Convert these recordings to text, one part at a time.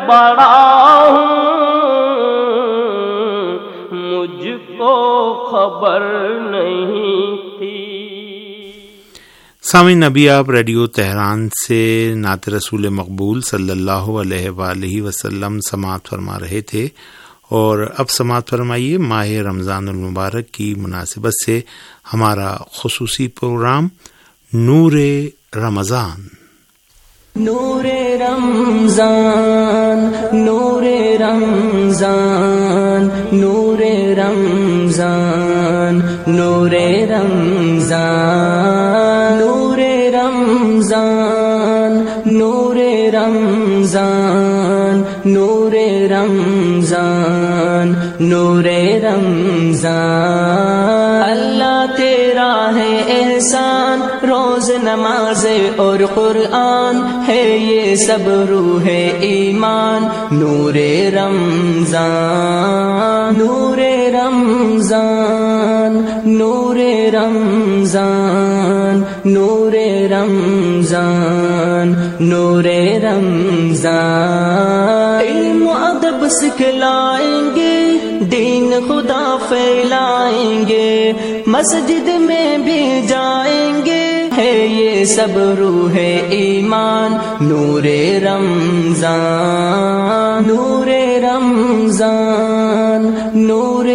بڑا ہوں مجھ کو خبر نہیں تھی. سامعین، ابھی آپ ریڈیو تہران سے نعت رسول مقبول صلی اللہ علیہ وآلہ وسلم سماعت فرما رہے تھے، اور اب سماعت فرمائیے ماہ رمضان المبارک کی مناسبت سے ہمارا خصوصی پروگرام نور رمضان. نور رمضان نور رمضان نور رمضان نور رمضان نور رمضان نور رمضان نور رمضان نور رمضان. اللہ تیرا ہے احسان، روز نماز اور قرآن ہے یہ سب روح ایمان. نور رمضان نور رمضان نور رمضان نور رمضان نور رمضان. علم و ادب سکھلائیں گے، دین خدا پھیلائیں گے، مسجد میں بھی جائیں گے، ہے یہ سب روح ایمان. نور رمضان نور رمضان نور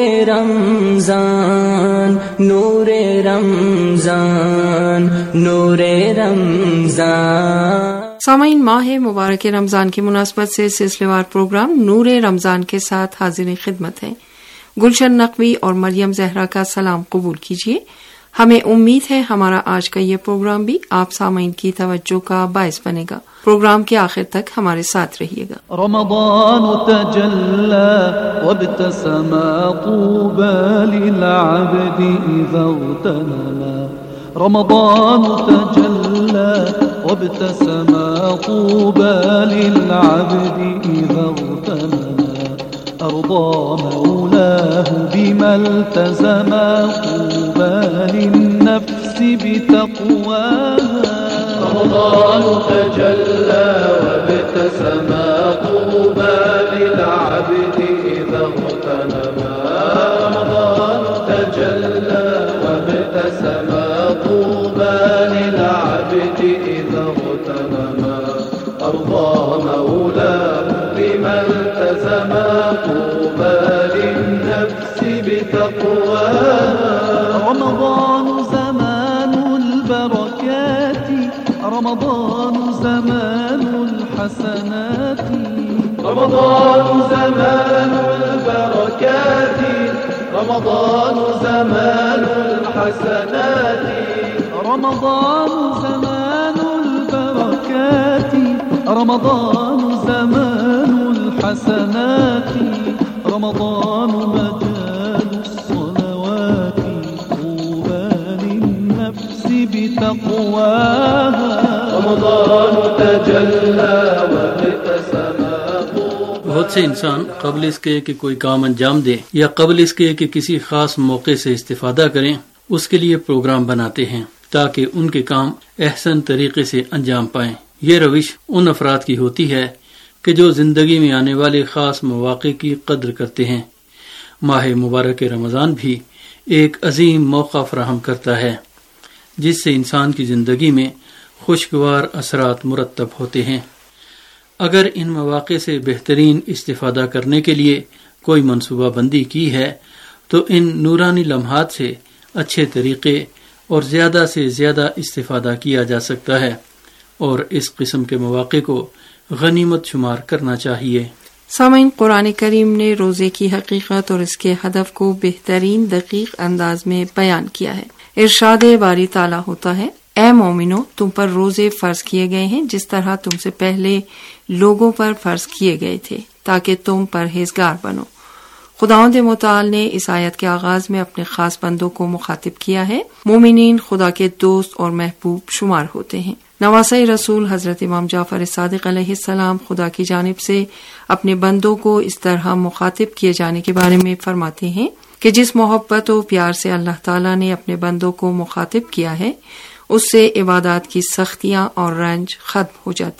رمضان نور رمضان نور رمضان. سامعین، ماہ مبارک رمضان کی مناسبت سے سلسلے وار پروگرام نور رمضان کے ساتھ حاضر خدمت ہے. گلشن نقوی اور مریم زہرا کا سلام قبول کیجیے. ہمیں امید ہے ہمارا آج کا یہ پروگرام بھی آپ سامعین کی توجہ کا باعث بنے گا. پروگرام کے آخر تک ہمارے ساتھ رہیے گا. رمضان تجلى وابتسم طوبى للعبد إذا اغتنما. رمضان تجلى وابتسم طوبى للعبد إذا اغتنما. أرضى مولاه بما التزم طوبى للنفس بتقواها. رمضان تجلى وابتسم طوبى للعبد إذا اغتنما. رمضان تجلى وابتسم طوبى للعبد إذا اغتنما. أرضى مولاه بما التزم طوبى للنفس بتقواها. رمضان زمان البركات، رمضان زمان الحسنات. رمضان زمان البركات، رمضان زمان الحسنات. رمضان زمان البركات، رمضان زمان الحسنات. رمضان مجال الصلوات، طوبى للنفس بتقواها. رمضان تجلى وابتسم. بہت سے انسان قبل اس کے کہ کوئی کام انجام دیں یا قبل اس کے کہ کسی خاص موقع سے استفادہ کریں اس کے لیے پروگرام بناتے ہیں تاکہ ان کے کام احسن طریقے سے انجام پائیں. یہ روش ان افراد کی ہوتی ہے کہ جو زندگی میں آنے والے خاص مواقع کی قدر کرتے ہیں. ماہ مبارک رمضان بھی ایک عظیم موقع فراہم کرتا ہے جس سے انسان کی زندگی میں خوشگوار اثرات مرتب ہوتے ہیں. اگر ان مواقع سے بہترین استفادہ کرنے کے لیے کوئی منصوبہ بندی کی ہے تو ان نورانی لمحات سے اچھے طریقے اور زیادہ سے زیادہ استفادہ کیا جا سکتا ہے، اور اس قسم کے مواقع کو غنیمت شمار کرنا چاہیے. سامعین، قرآن کریم نے روزے کی حقیقت اور اس کے ہدف کو بہترین دقیق انداز میں بیان کیا ہے. ارشاد باری تعالیٰ ہوتا ہے، اے مومنو، تم پر روزے فرض کیے گئے ہیں جس طرح تم سے پہلے لوگوں پر فرض کیے گئے تھے تاکہ تم پرہیزگار بنو. خداوند متعال نے اس آیت کے آغاز میں اپنے خاص بندوں کو مخاطب کیا ہے. مومنین خدا کے دوست اور محبوب شمار ہوتے ہیں. نواسۂ رسول حضرت امام جعفر صادق علیہ السلام خدا کی جانب سے اپنے بندوں کو اس طرح مخاطب کیے جانے کے بارے میں فرماتے ہیں کہ جس محبت و پیار سے اللہ تعالیٰ نے اپنے بندوں کو مخاطب کیا ہے اس سے عبادات کی سختیاں اور رنج ختم ہو جاتی ہیں.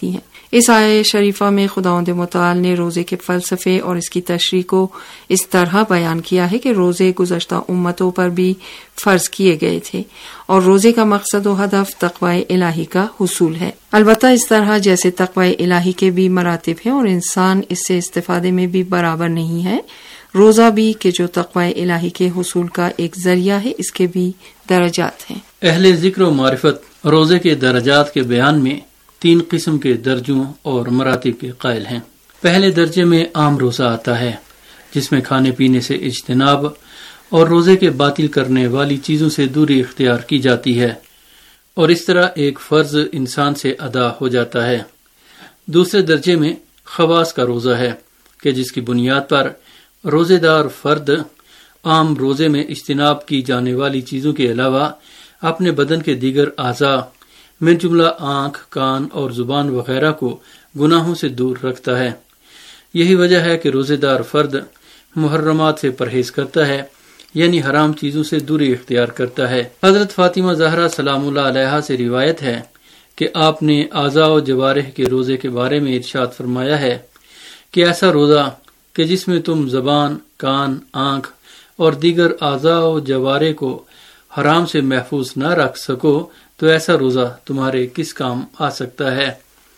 اس آیہ شریفہ میں خداوند متعال نے روزے کے فلسفے اور اس کی تشریح کو اس طرح بیان کیا ہے کہ روزے گزشتہ امتوں پر بھی فرض کیے گئے تھے اور روزے کا مقصد و ہدف تقوی الہی کا حصول ہے۔ البتہ اس طرح جیسے تقوی الہی کے بھی مراتب ہیں اور انسان اس سے استفادے میں بھی برابر نہیں ہے، روزہ بھی کہ جو تقوی الہی کے حصول کا ایک ذریعہ ہے، اس کے بھی درجات ہیں۔ اہل ذکر و معرفت روزے کے درجات کے بیان میں 3 قسم کے درجوں اور مراتب کے قائل ہیں۔ پہلے درجے میں عام روزہ آتا ہے، جس میں کھانے پینے سے اجتناب اور روزے کے باطل کرنے والی چیزوں سے دوری اختیار کی جاتی ہے، اور اس طرح ایک فرض انسان سے ادا ہو جاتا ہے۔ دوسرے درجے میں خواص کا روزہ ہے کہ جس کی بنیاد پر روزے دار فرد عام روزے میں اجتناب کی جانے والی چیزوں کے علاوہ اپنے بدن کے دیگر اعضاء من جملہ آنکھ، کان اور زبان وغیرہ کو گناہوں سے دور رکھتا ہے۔ یہی وجہ ہے کہ روزے دار فرد محرمات سے پرہیز کرتا ہے، یعنی حرام چیزوں سے دوری اختیار کرتا ہے۔ حضرت فاطمہ زہرا سلام اللہ علیہا سے روایت ہے کہ آپ نے اعضاء و جوارح کے روزے کے بارے میں ارشاد فرمایا ہے کہ ایسا روزہ کہ جس میں تم زبان، کان، آنکھ اور دیگر اعضاء و جوارح کو حرام سے محفوظ نہ رکھ سکو تو ایسا روزہ تمہارے کس کام آ سکتا ہے۔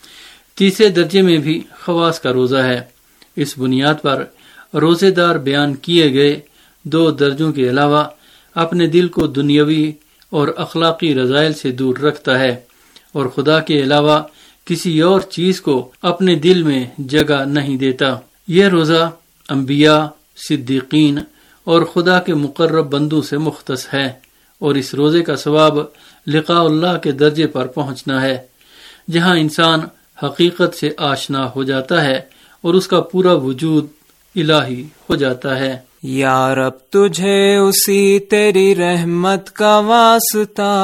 تیسرے درجے میں بھی خواص کا روزہ ہے۔ اس بنیاد پر روزے دار بیان کیے گئے 2 درجوں کے علاوہ اپنے دل کو دنیاوی اور اخلاقی رذائل سے دور رکھتا ہے اور خدا کے علاوہ کسی اور چیز کو اپنے دل میں جگہ نہیں دیتا۔ یہ روزہ انبیاء، صدیقین اور خدا کے مقرب بندوں سے مختص ہے، اور اس روزے کا ثواب لقاء اللہ کے درجے پر پہنچنا ہے، جہاں انسان حقیقت سے آشنا ہو جاتا ہے اور اس کا پورا وجود الہی ہو جاتا ہے۔ یا رب تجھے اسی تیری رحمت کا واسطہ،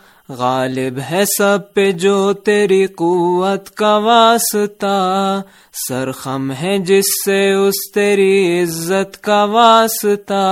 غالب ہے سب پہ جو تیری قوت کا واسطہ، سرخم ہے جس سے اس تیری عزت کا واسطہ،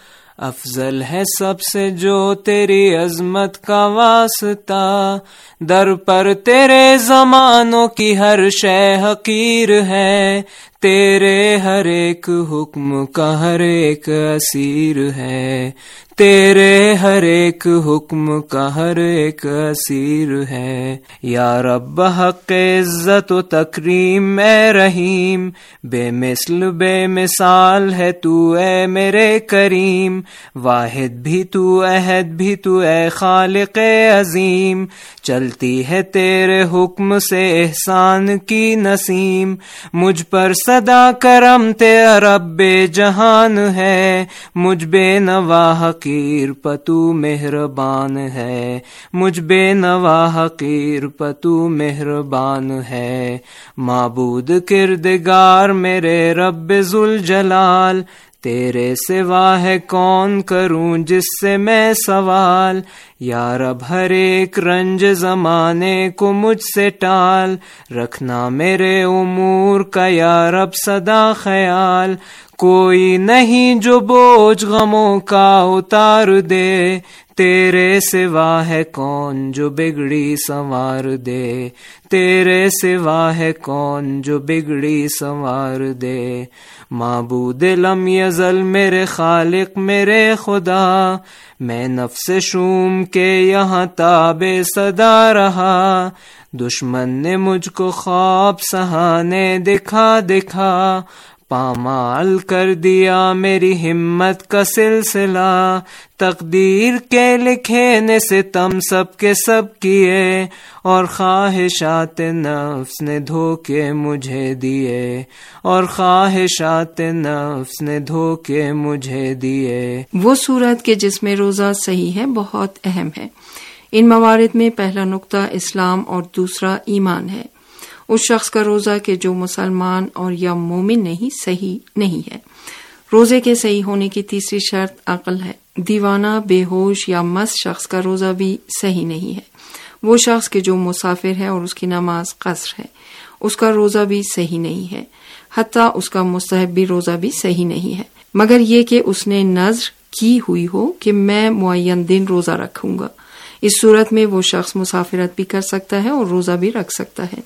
افضل ہے سب سے جو تیری عظمت کا واسطہ، در پر تیرے زمانوں کی ہر شے حقیر ہے، تیرے ہر ایک حکم کا ہر ایک اسیر ہے، تیرے ہر ایک حکم کا ہر ایک اسیر ہے۔ یا رب حق عزت و تکریم اے رحیم، بے مثل بے مثال ہے تو اے میرے کریم، واحد بھی تو احد بھی تو اے خالق عظیم، چلتی ہے تیرے حکم سے احسان کی نسیم، مجھ پر صدا کرم تیرا رب جہان ہے، مجھ بے نوا حقیر پتو مہربان ہے، مجھ بے نوا حقیر پتو مہربان ہے، معبود کردگار میرے رب ذوالجلال، تیرے سوا ہے کون کروں جس سے میں سوال، یا رب ہر ایک رنج زمانے کو مجھ سے ٹال، رکھنا میرے امور کا یا رب سدا خیال، کوئی نہیں جو بوجھ غموں کا اتار دے، تیرے سوا ہے کون جو بگڑی سنوار دے، تیرے سوا ہے کون جو بگڑی سنوار دے، معبود لم یزل میرے خالق میرے خدا، میں نفس شوم کے یہاں تابع صدا رہا، دشمن نے مجھ کو خواب سہانے دکھا دکھا، پامال کر دیا میری ہمت کا سلسلہ، تقدیر کے لکھنے سے تم سب کے سب کیے، اور خواہشات نفس نے دھوکے مجھے دیے، اور خواہشات نفس نے دھوکے مجھے دیے۔ وہ صورت کہ جس میں روزہ صحیح ہے بہت اہم ہے۔ ان موارد میں پہلا نقطہ اسلام اور دوسرا ایمان ہے۔ اس شخص کا روزہ کہ جو مسلمان اور یا مومن نہیں صحیح نہیں ہے۔ روزے کے صحیح ہونے کی تیسری شرط عقل ہے۔ دیوانہ، بے ہوش یا مست شخص کا روزہ بھی صحیح نہیں ہے۔ وہ شخص کہ جو مسافر ہے اور اس کی نماز قصر ہے، اس کا روزہ بھی صحیح نہیں ہے، حتیٰ اس کا مستحبی روزہ بھی صحیح نہیں ہے، مگر یہ کہ اس نے نذر کی ہوئی ہو کہ میں معین دن روزہ رکھوں گا۔ اس صورت میں وہ شخص مسافرت بھی کر سکتا ہے اور روزہ بھی رکھ سکتا ہے۔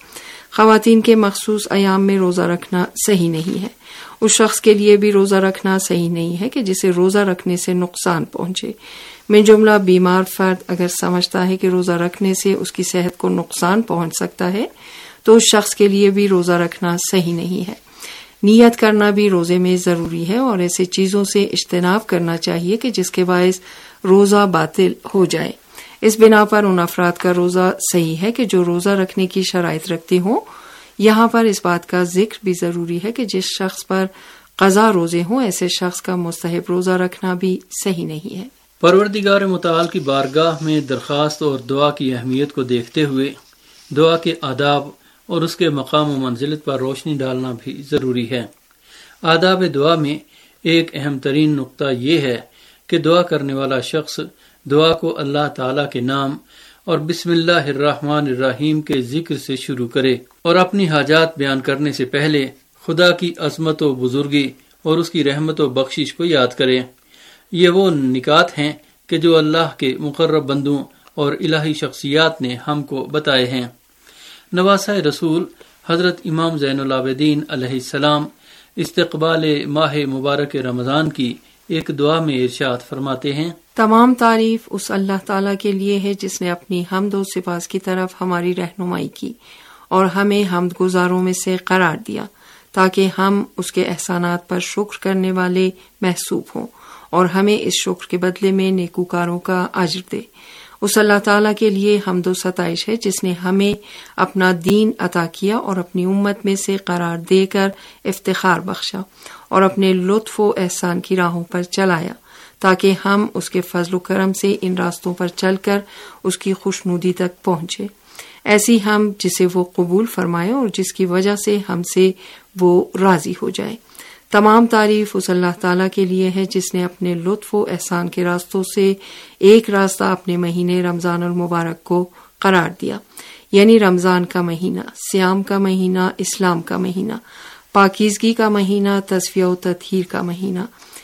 خواتین کے مخصوص ایام میں روزہ رکھنا صحیح نہیں ہے. اس شخص کے لیے بھی روزہ رکھنا صحیح نہیں ہے کہ جسے روزہ رکھنے سے نقصان پہنچے. من جملہ بیمار فرد اگر سمجھتا ہے کہ روزہ رکھنے سے اس کی صحت کو نقصان پہنچ سکتا ہے تو اس شخص کے لیے بھی روزہ رکھنا صحیح نہیں ہے. نیت کرنا بھی روزے میں ضروری ہے اور ایسے چیزوں سے اجتناب کرنا چاہیے کہ جس کے باعث روزہ باطل ہو جائے. اس بنا پر ان افراد کا روزہ صحیح ہے کہ جو روزہ رکھنے کی شرائط رکھتے ہوں. یہاں پر اس بات کا ذکر بھی ضروری ہے کہ جس شخص پر قضا روزے ہوں ایسے شخص کا مستحب روزہ رکھنا بھی صحیح نہیں ہے. پروردگار متعال کی بارگاہ میں درخواست اور دعا کی اہمیت کو دیکھتے ہوئے دعا کے آداب اور اس کے مقام و منزلت پر روشنی ڈالنا بھی ضروری ہے. آداب دعا میں ایک اہم ترین نقطہ یہ ہے کہ دعا کرنے والا شخص دعا کو اللہ تعالی کے نام اور بسم اللہ الرحمن الرحیم کے ذکر سے شروع کرے اور اپنی حاجات بیان کرنے سے پہلے خدا کی عظمت و بزرگی اور اس کی رحمت و بخشش کو یاد کرے. یہ وہ نکات ہیں کہ جو اللہ کے مقرب بندوں اور الہی شخصیات نے ہم کو بتائے ہیں. نواسہ رسول حضرت امام زین العابدین علیہ السلام استقبال ماہ مبارک رمضان کی ایک دعا میں ارشاد فرماتے ہیں: تمام تعریف اس اللہ تعالیٰ کے لیے ہے جس نے اپنی حمد و سپاس کی طرف ہماری رہنمائی کی اور ہمیں حمد گزاروں میں سے قرار دیا تاکہ ہم اس کے احسانات پر شکر کرنے والے محسوب ہوں اور ہمیں اس شکر کے بدلے میں نیکوکاروں کا اجر دے. اس اللہ تعالیٰ کے لیے حمد و ستائش ہے جس نے ہمیں اپنا دین عطا کیا اور اپنی امت میں سے قرار دے کر افتخار بخشا اور اپنے لطف و احسان کی راہوں پر چلایا تاکہ ہم اس کے فضل و کرم سے ان راستوں پر چل کر اس کی خوشنودی تک پہنچے. ایسی ہم جسے وہ قبول فرمائے اور جس کی وجہ سے ہم سے وہ راضی ہو جائے. تمام تعریف اس اللہ تعالیٰ کے لیے ہے جس نے اپنے لطف و احسان کے راستوں سے ایک راستہ اپنے مہینے رمضان المبارک کو قرار دیا، یعنی رمضان کا مہینہ، صیام کا مہینہ، اسلام کا مہینہ، پاکیزگی کا مہینہ، تصفیہ و تطہیر کا مہینہ،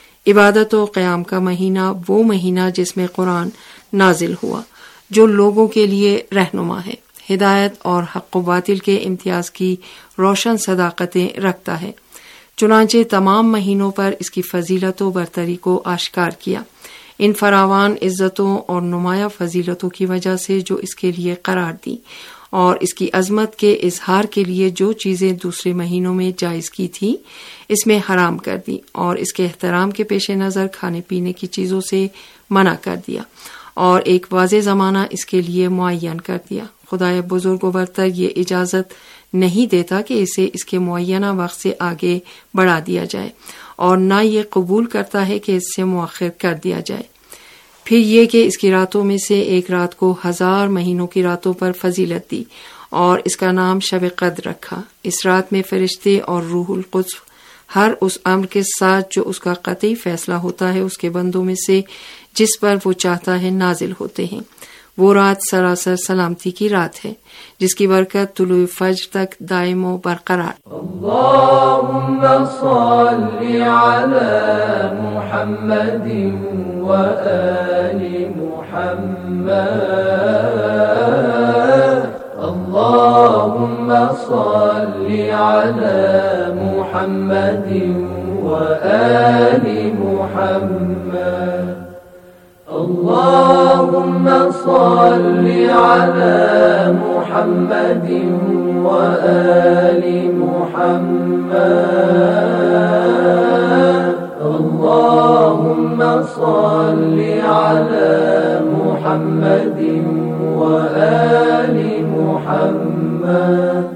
عبادت و قیام کا مہینہ، وہ مہینہ جس میں قرآن نازل ہوا جو لوگوں کے لیے رہنما ہے، ہدایت اور حق و باطل کے امتیاز کی روشن صداقتیں رکھتا ہے. چنانچہ تمام مہینوں پر اس کی فضیلت و برتری کو آشکار کیا. ان فراوان عزتوں اور نمایاں فضیلتوں کی وجہ سے جو اس کے لیے قرار دی اور اس کی عظمت کے اظہار کے لیے جو چیزیں دوسرے مہینوں میں جائز کی تھی اس میں حرام کر دی اور اس کے احترام کے پیش نظر کھانے پینے کی چیزوں سے منع کر دیا اور ایک واضح زمانہ اس کے لیے معین کر دیا. خدائے بزرگ و برتر یہ اجازت نہیں دیتا کہ اسے اس کے معینہ وقت سے آگے بڑھا دیا جائے اور نہ یہ قبول کرتا ہے کہ اس سے مؤخر کر دیا جائے. پھر یہ کہ اس کی راتوں میں سے ایک رات کو 1000 مہینوں کی راتوں پر فضیلت دی اور اس کا نام شب قدر رکھا. اس رات میں فرشتے اور روح القدس ہر اس امر کے ساتھ جو اس کا قطعی فیصلہ ہوتا ہے اس کے بندوں میں سے جس پر وہ چاہتا ہے نازل ہوتے ہیں. وہ رات سراسر سلامتی کی رات ہے جس کی برکت طلوع فجر تک دائم و برقرار. اللهم صل على محمد وآل محمد. اللهم صل على محمد وآل محمد. اللهم صل على محمد وآل محمد. اللهم صل على محمد وآل محمد.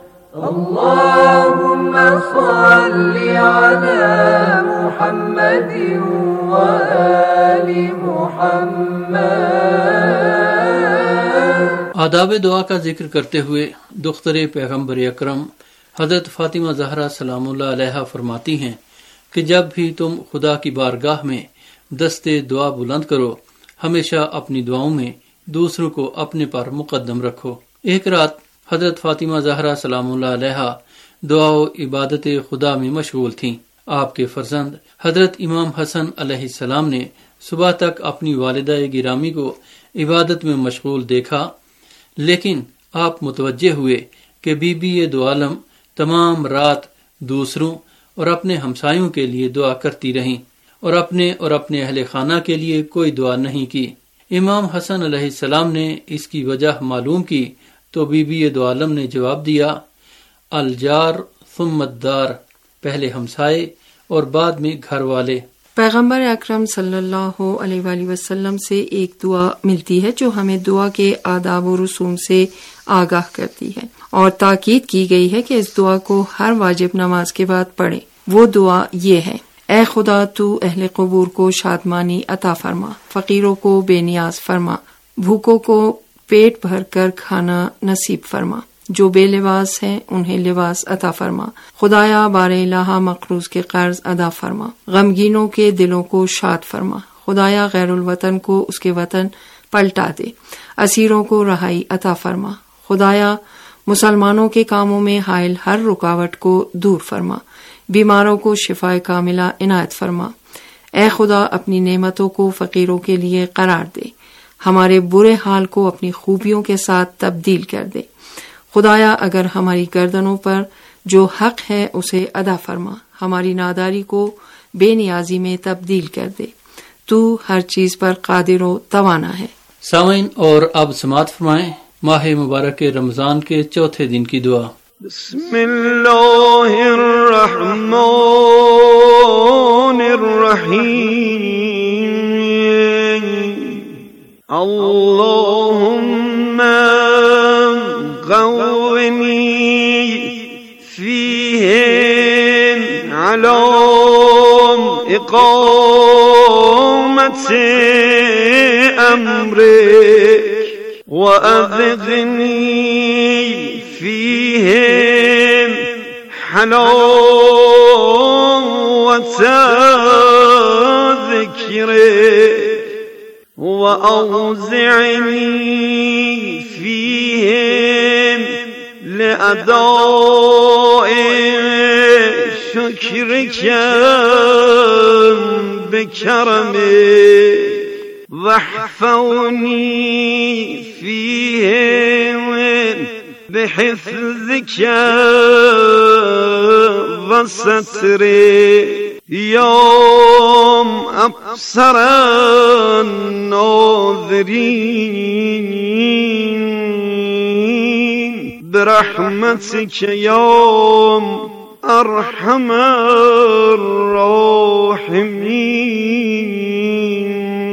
اللهم صل على محمد وآل محمد. آداب دعا کا ذکر کرتے ہوئے دختر پیغمبر اکرم حضرت فاطمہ زہرا سلام اللہ علیہا فرماتی ہیں کہ جب بھی تم خدا کی بارگاہ میں دستے دعا بلند کرو ہمیشہ اپنی دعاؤں میں دوسروں کو اپنے پر مقدم رکھو. ایک رات حضرت فاطمہ زہرا سلام اللہ علیہا دعا و عبادت خدا میں مشغول تھیں. آپ کے فرزند حضرت امام حسن علیہ السلام نے صبح تک اپنی والدہ گرامی کو عبادت میں مشغول دیکھا، لیکن آپ متوجہ ہوئے کہ بی بی دو عالم تمام رات دوسروں اور اپنے ہمسایوں کے لیے دعا کرتی رہیں اور اپنے اہل خانہ کے لیے کوئی دعا نہیں کی۔ امام حسن علیہ السلام نے اس کی وجہ معلوم کی تو بی بی دو عالم نے جواب دیا، الجار ثم الدار، پہلے ہمسائے اور بعد میں گھر والے۔ پیغمبر اکرم صلی اللہ علیہ وآلہ وسلم سے ایک دعا ملتی ہے جو ہمیں دعا کے آداب و رسوم سے آگاہ کرتی ہے، اور تاکید کی گئی ہے کہ اس دعا کو ہر واجب نماز کے بعد پڑھیں۔ وہ دعا یہ ہے، اے خدا تو اہل قبور کو شادمانی عطا فرما، فقیروں کو بے نیاز فرما، بھوکوں کو پیٹ بھر کر کھانا نصیب فرما، جو بے لباس ہیں انہیں لباس عطا فرما، خدایا بار الہ مقروض کے قرض ادا فرما، غمگینوں کے دلوں کو شاد فرما، خدایا غیر الوطن کو اس کے وطن پلٹا دے، اسیروں کو رہائی عطا فرما، خدایا مسلمانوں کے کاموں میں حائل ہر رکاوٹ کو دور فرما، بیماروں کو شفائے کاملہ عنایت فرما، اے خدا اپنی نعمتوں کو فقیروں کے لیے قرار دے، ہمارے برے حال کو اپنی خوبیوں کے ساتھ تبدیل کر دے، خدایا اگر ہماری گردنوں پر جو حق ہے اسے ادا فرما، ہماری ناداری کو بے نیازی میں تبدیل کر دے، تو ہر چیز پر قادر و توانا ہے۔ سامعین، اور اب سماعت فرمائیں ماہ مبارک رمضان کے چوتھے دن کی دعا۔ بسم اللہ الرحمن الرحیم، اللہم غونی فیہ علی اقامت امرک وأذقني فيهم حلاوة ذكرك وأوزعني فيهم لأداء شكرك بكرمك واحفظني فيهم بحفظك وسترك يا أبصر الناظرين برحمتك يا أرحم الراحمين۔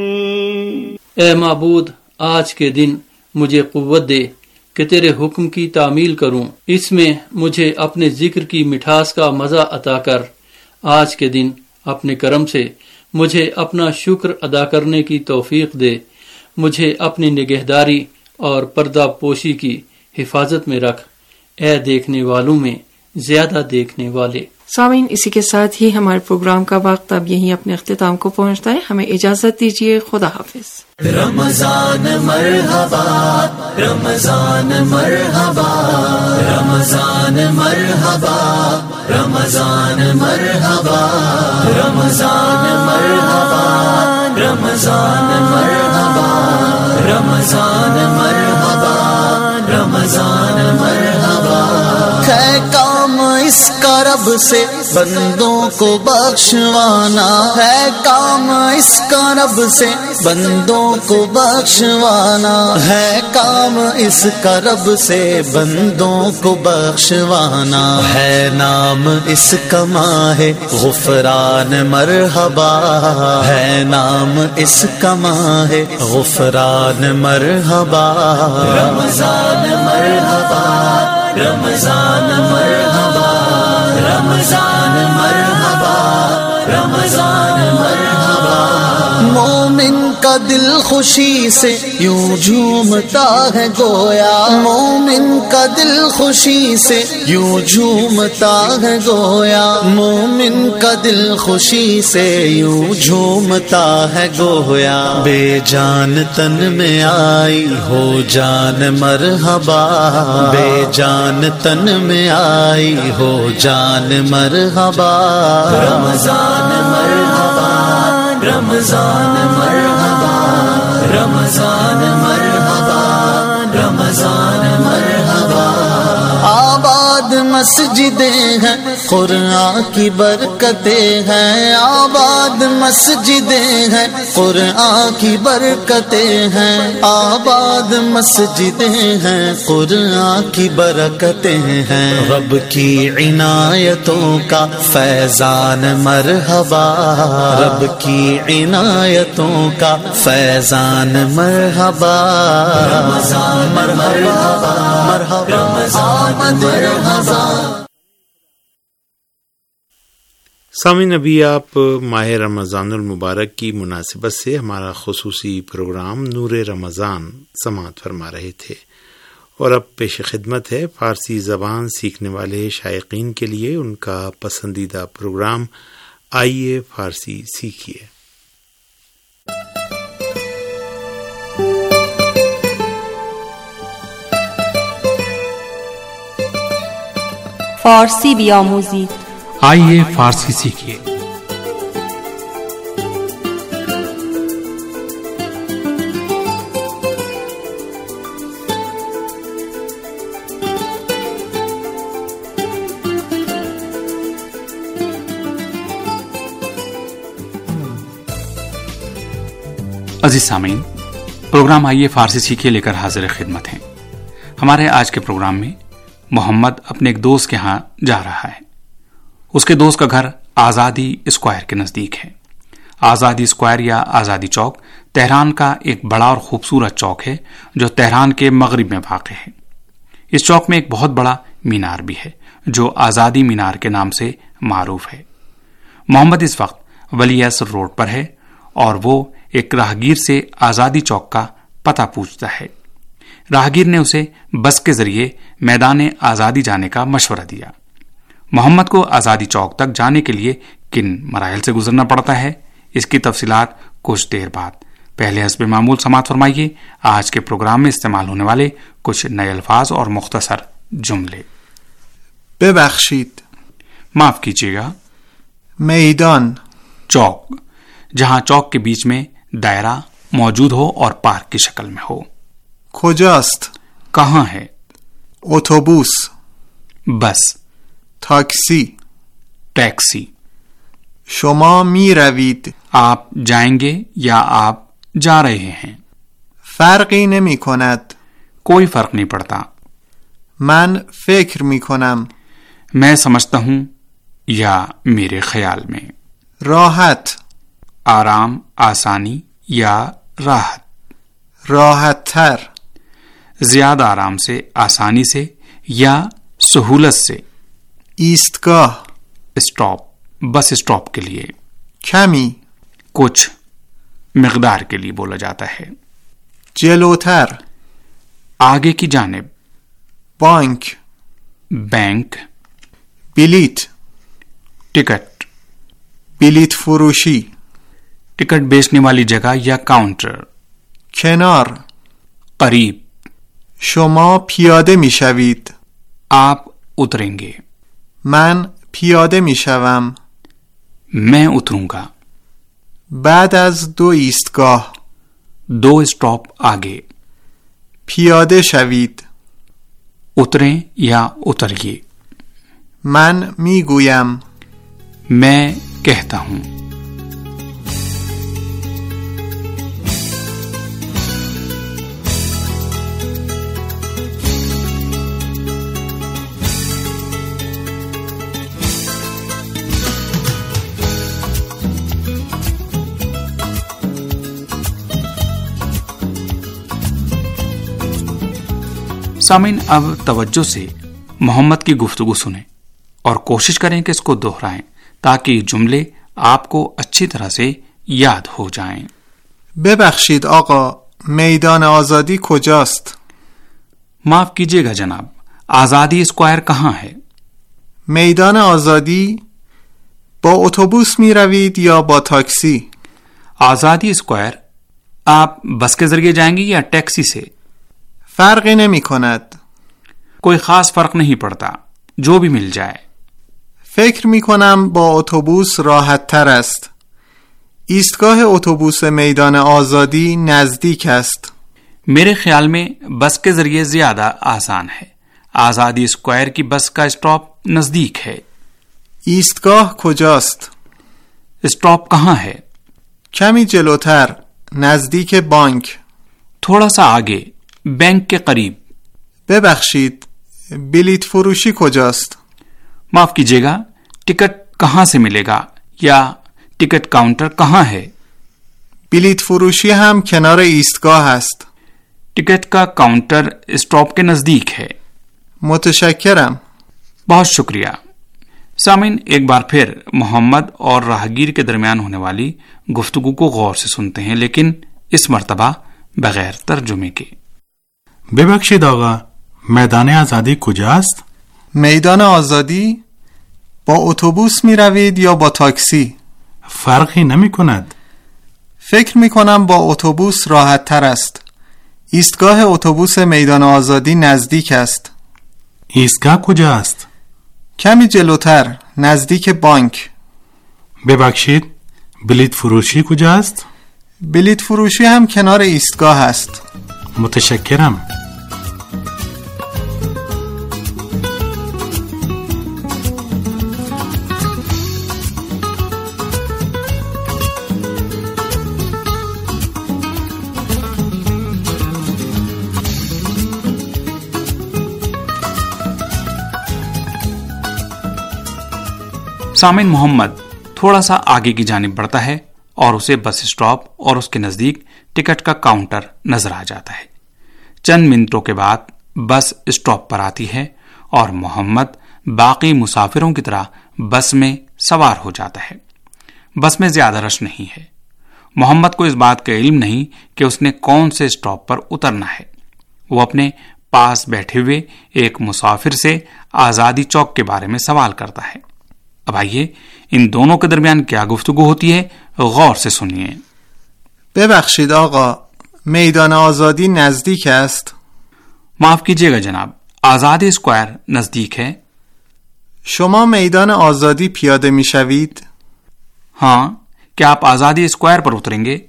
اے معبود، آج کے دن مجھے قوت دے کہ تیرے حکم کی تعمیل کروں، اس میں مجھے اپنے ذکر کی مٹھاس کا مزہ عطا کر۔ آج کے دن اپنے کرم سے مجھے اپنا شکر ادا کرنے کی توفیق دے، مجھے اپنی نگہداری اور پردہ پوشی کی حفاظت میں رکھ، اے دیکھنے والوں میں زیادہ دیکھنے والے۔ سامعین، اسی کے ساتھ ہی ہمارے پروگرام کا وقت اب یہیں اپنے اختتام کو پہنچتا ہے۔ ہمیں اجازت دیجیے، خدا حافظ۔ رمضان مرحبا، رمضان مرحبا، رمضان مرحبا، رمضان مرحبا، رمضان مرحبا، رمضان مرحبا، رمضان مرحبا، رمضان مرحبا۔ ہے کام اس کا رب سے بندوں کو بخشوانا، ہے کام اس کا رب سے بندوں کو بخشوانا، ہے کام اس کا رب سے بندوں کو بخشوانا، ہے نام اس کا ماہ غفران مرحبا، ہے نام اس کا ماہ غفران مرحبا۔ رمضان مرحبا، رمضان مرحبا، رمضان مرحبا، رمضان مرحبا۔ مومن کا دل خوشی سے یوں جھومتا ہے گویا، مومن کا دل خوشی سے یوں جھومتا ہے گویا، مومن کا دل خوشی سے یوں جھومتا ہے گویا۔ بے جان تن میں آئی ہو جان مرحبا، بے جان تن میں آئی ہو جان مرحبا۔ رمضان مرحبا، رمضان مرحبا، رمضان مرحبا، رمضان مرحبا۔ مسجدیں ہیں قرآن کی برکتیں ہیں، آباد مسجدیں ہیں قرآن کی برکتیں ہیں، آباد مسجدیں ہیں قرآن کی برکتیں ہیں، رب کی عنایتوں کا فیضان مرحبا، رب کی عنایتوں کا فیضان مرحبا، رمضان مرحبا مرحبا مرحبا۔ سامعین، ابھی آپ ماہ رمضان المبارک کی مناسبت سے ہمارا خصوصی پروگرام نور رمضان سماعت فرما رہے تھے، اور اب پیش خدمت ہے فارسی زبان سیکھنے والے شائقین کے لیے ان کا پسندیدہ پروگرام آئیے فارسی سیکھیے۔ فارسی بیاموزید، آئیے فارسی سیکھیے۔ عزیز سامعین، پروگرام آئیے فارسی سیکھیے لے کر حاضر خدمت ہیں۔ ہمارے آج کے پروگرام میں محمد اپنے ایک دوست کے ہاں جا رہا ہے۔ اس کے دوست کا گھر آزادی اسکوائر کے نزدیک ہے۔ آزادی اسکوائر یا آزادی چوک تہران کا ایک بڑا اور خوبصورت چوک ہے جو تہران کے مغرب میں واقع ہے۔ اس چوک میں ایک بہت بڑا مینار بھی ہے جو آزادی مینار کے نام سے معروف ہے۔ محمد اس وقت ولی عصر روڈ پر ہے اور وہ ایک راہگیر سے آزادی چوک کا پتہ پوچھتا ہے۔ راہگیر نے اسے بس کے ذریعے میدان آزادی جانے کا مشورہ دیا۔ محمد کو آزادی چوک تک جانے کے لیے کن مراحل سے گزرنا پڑتا ہے، اس کی تفصیلات کچھ دیر بعد۔ پہلے حسب معمول سماعت فرمائیے آج کے پروگرام میں استعمال ہونے والے کچھ نئے الفاظ اور مختصر جملے۔ ببخشید، معاف کیجیے گا۔ میدان، چوک، جہاں چوک کے بیچ میں دائرہ موجود ہو اور پارک کی شکل میں ہو۔ کجاست؟ کہاں ہے؟ اتوبوس، بس، تاکسی، ٹیکسی۔ شما می روید، آپ جائیں گے یا آپ جا رہے ہیں؟ فرقی نمی کند، کوئی فرق نہیں پڑتا۔ من فکر می کنم، میں سمجھتا ہوں یا میرے خیال میں۔ راحت، آرام، آسانی یا راحت۔ راحت تر، زیادہ آرام سے، آسانی سے یا سہولت سے۔ ایستگاه، اسٹاپ، بس اسٹاپ کے لیے۔ کمی، کچھ، مقدار کے لیے بولا جاتا ہے۔ جلوتر، آگے کی جانب۔ بانک، بینک۔ بلیت، ٹکٹ۔ بلیت فروشی، ٹکٹ بیچنے والی جگہ یا کاؤنٹر۔ کنار، قریب۔ شما پیاده می شوید، آپ اتریں گے۔ من پیاده می شوم، میں اتروں گا۔ بعد از 2 ایستگاه، 2 اسٹاپ آگے۔ پیاده شوید، اتریں یا اتریے۔ من می گویم، میں کہتا ہوں۔ سامعین، اب توجہ سے محمد کی گفتگو سنیں اور کوشش کریں کہ اس کو دہرائیں تاکہ یہ جملے آپ کو اچھی طرح سے یاد ہو جائیں۔ ببخشید آقا، میدان آزادی کجاست؟ معاف کیجیے گا جناب، آزادی اسکوائر کہاں ہے؟ میدان آزادی با اتوبوس می روید یا با تاکسی؟ آزادی اسکوائر آپ بس کے ذریعے جائیں گے یا ٹیکسی سے؟ فرقی نمی کند، کوئی خاص فرق نہیں پڑتا، جو بھی مل جائے۔ فکر می کنم با اتوبوس راحت تر است، ایستگاه اتوبوس میدان آزادی نزدیک است۔ میرے خیال میں بس کے ذریعے زیادہ آسان ہے۔ آزادی اسکوائر کی بس کا اسٹاپ نزدیک ہے. ایستگاه کجاست؟ اسٹاپ کہاں ہے؟ کمی جلوتر، نزدیک بانک. تھوڑا سا آگے، بینک کے قریب. ببخشید، بلیط فروشی کجاست؟ معاف کیجیے گا، ٹکٹ کہاں سے ملے گا یا ٹکٹ کاؤنٹر کہاں ہے؟ بلیط فروشی هم کنار ایستگاه است. ٹکٹ کا کاؤنٹر اسٹاپ کے نزدیک ہے. متشکرم. بہت شکریہ. سامعین، ایک بار پھر محمد اور راہگیر کے درمیان ہونے والی گفتگو کو غور سے سنتے ہیں، لیکن اس مرتبہ بغیر ترجمے کے. ببخشید آقا، میدان آزادی کجاست؟ میدان آزادی؟ با اتوبوس می روید یا با تاکسی؟ فرقی نمی کند. فکر می کنم با اتوبوس راحت تر است. ایستگاه اتوبوس میدان آزادی نزدیک است. ایستگاه کجاست؟ کمی جلوتر، نزدیک بانک. ببخشید، بلیط فروشی کجاست؟ بلیط فروشی هم کنار ایستگاه است. متشکرم. سامعین، محمد تھوڑا سا آگے کی جانب بڑھتا ہے اور اسے بس اسٹاپ اور اس کے نزدیک ٹکٹ کا کاؤنٹر نظر آ جاتا ہے. چند منٹوں کے بعد بس اسٹاپ پر آتی ہے اور محمد باقی مسافروں کی طرح بس میں سوار ہو جاتا ہے. بس میں زیادہ رش نہیں ہے. محمد کو اس بات کا علم نہیں کہ اس نے کون سے اسٹاپ پر اترنا ہے. وہ اپنے پاس بیٹھے ہوئے ایک مسافر سے آزادی چوک کے بارے میں سوال کرتا ہے. اب آئیے ان دونوں کے درمیان کیا گفتگو ہوتی ہے، غور سے سنیے. ببخشید آقا، میدان آزادی نزدیک است؟ معاف کیجیے گا جناب، آزادی اسکوائر نزدیک ہے. شما میدان آزادی پیاده می شوید؟ ہاں، کیا آپ آزادی اسکوائر پر اتریں گے؟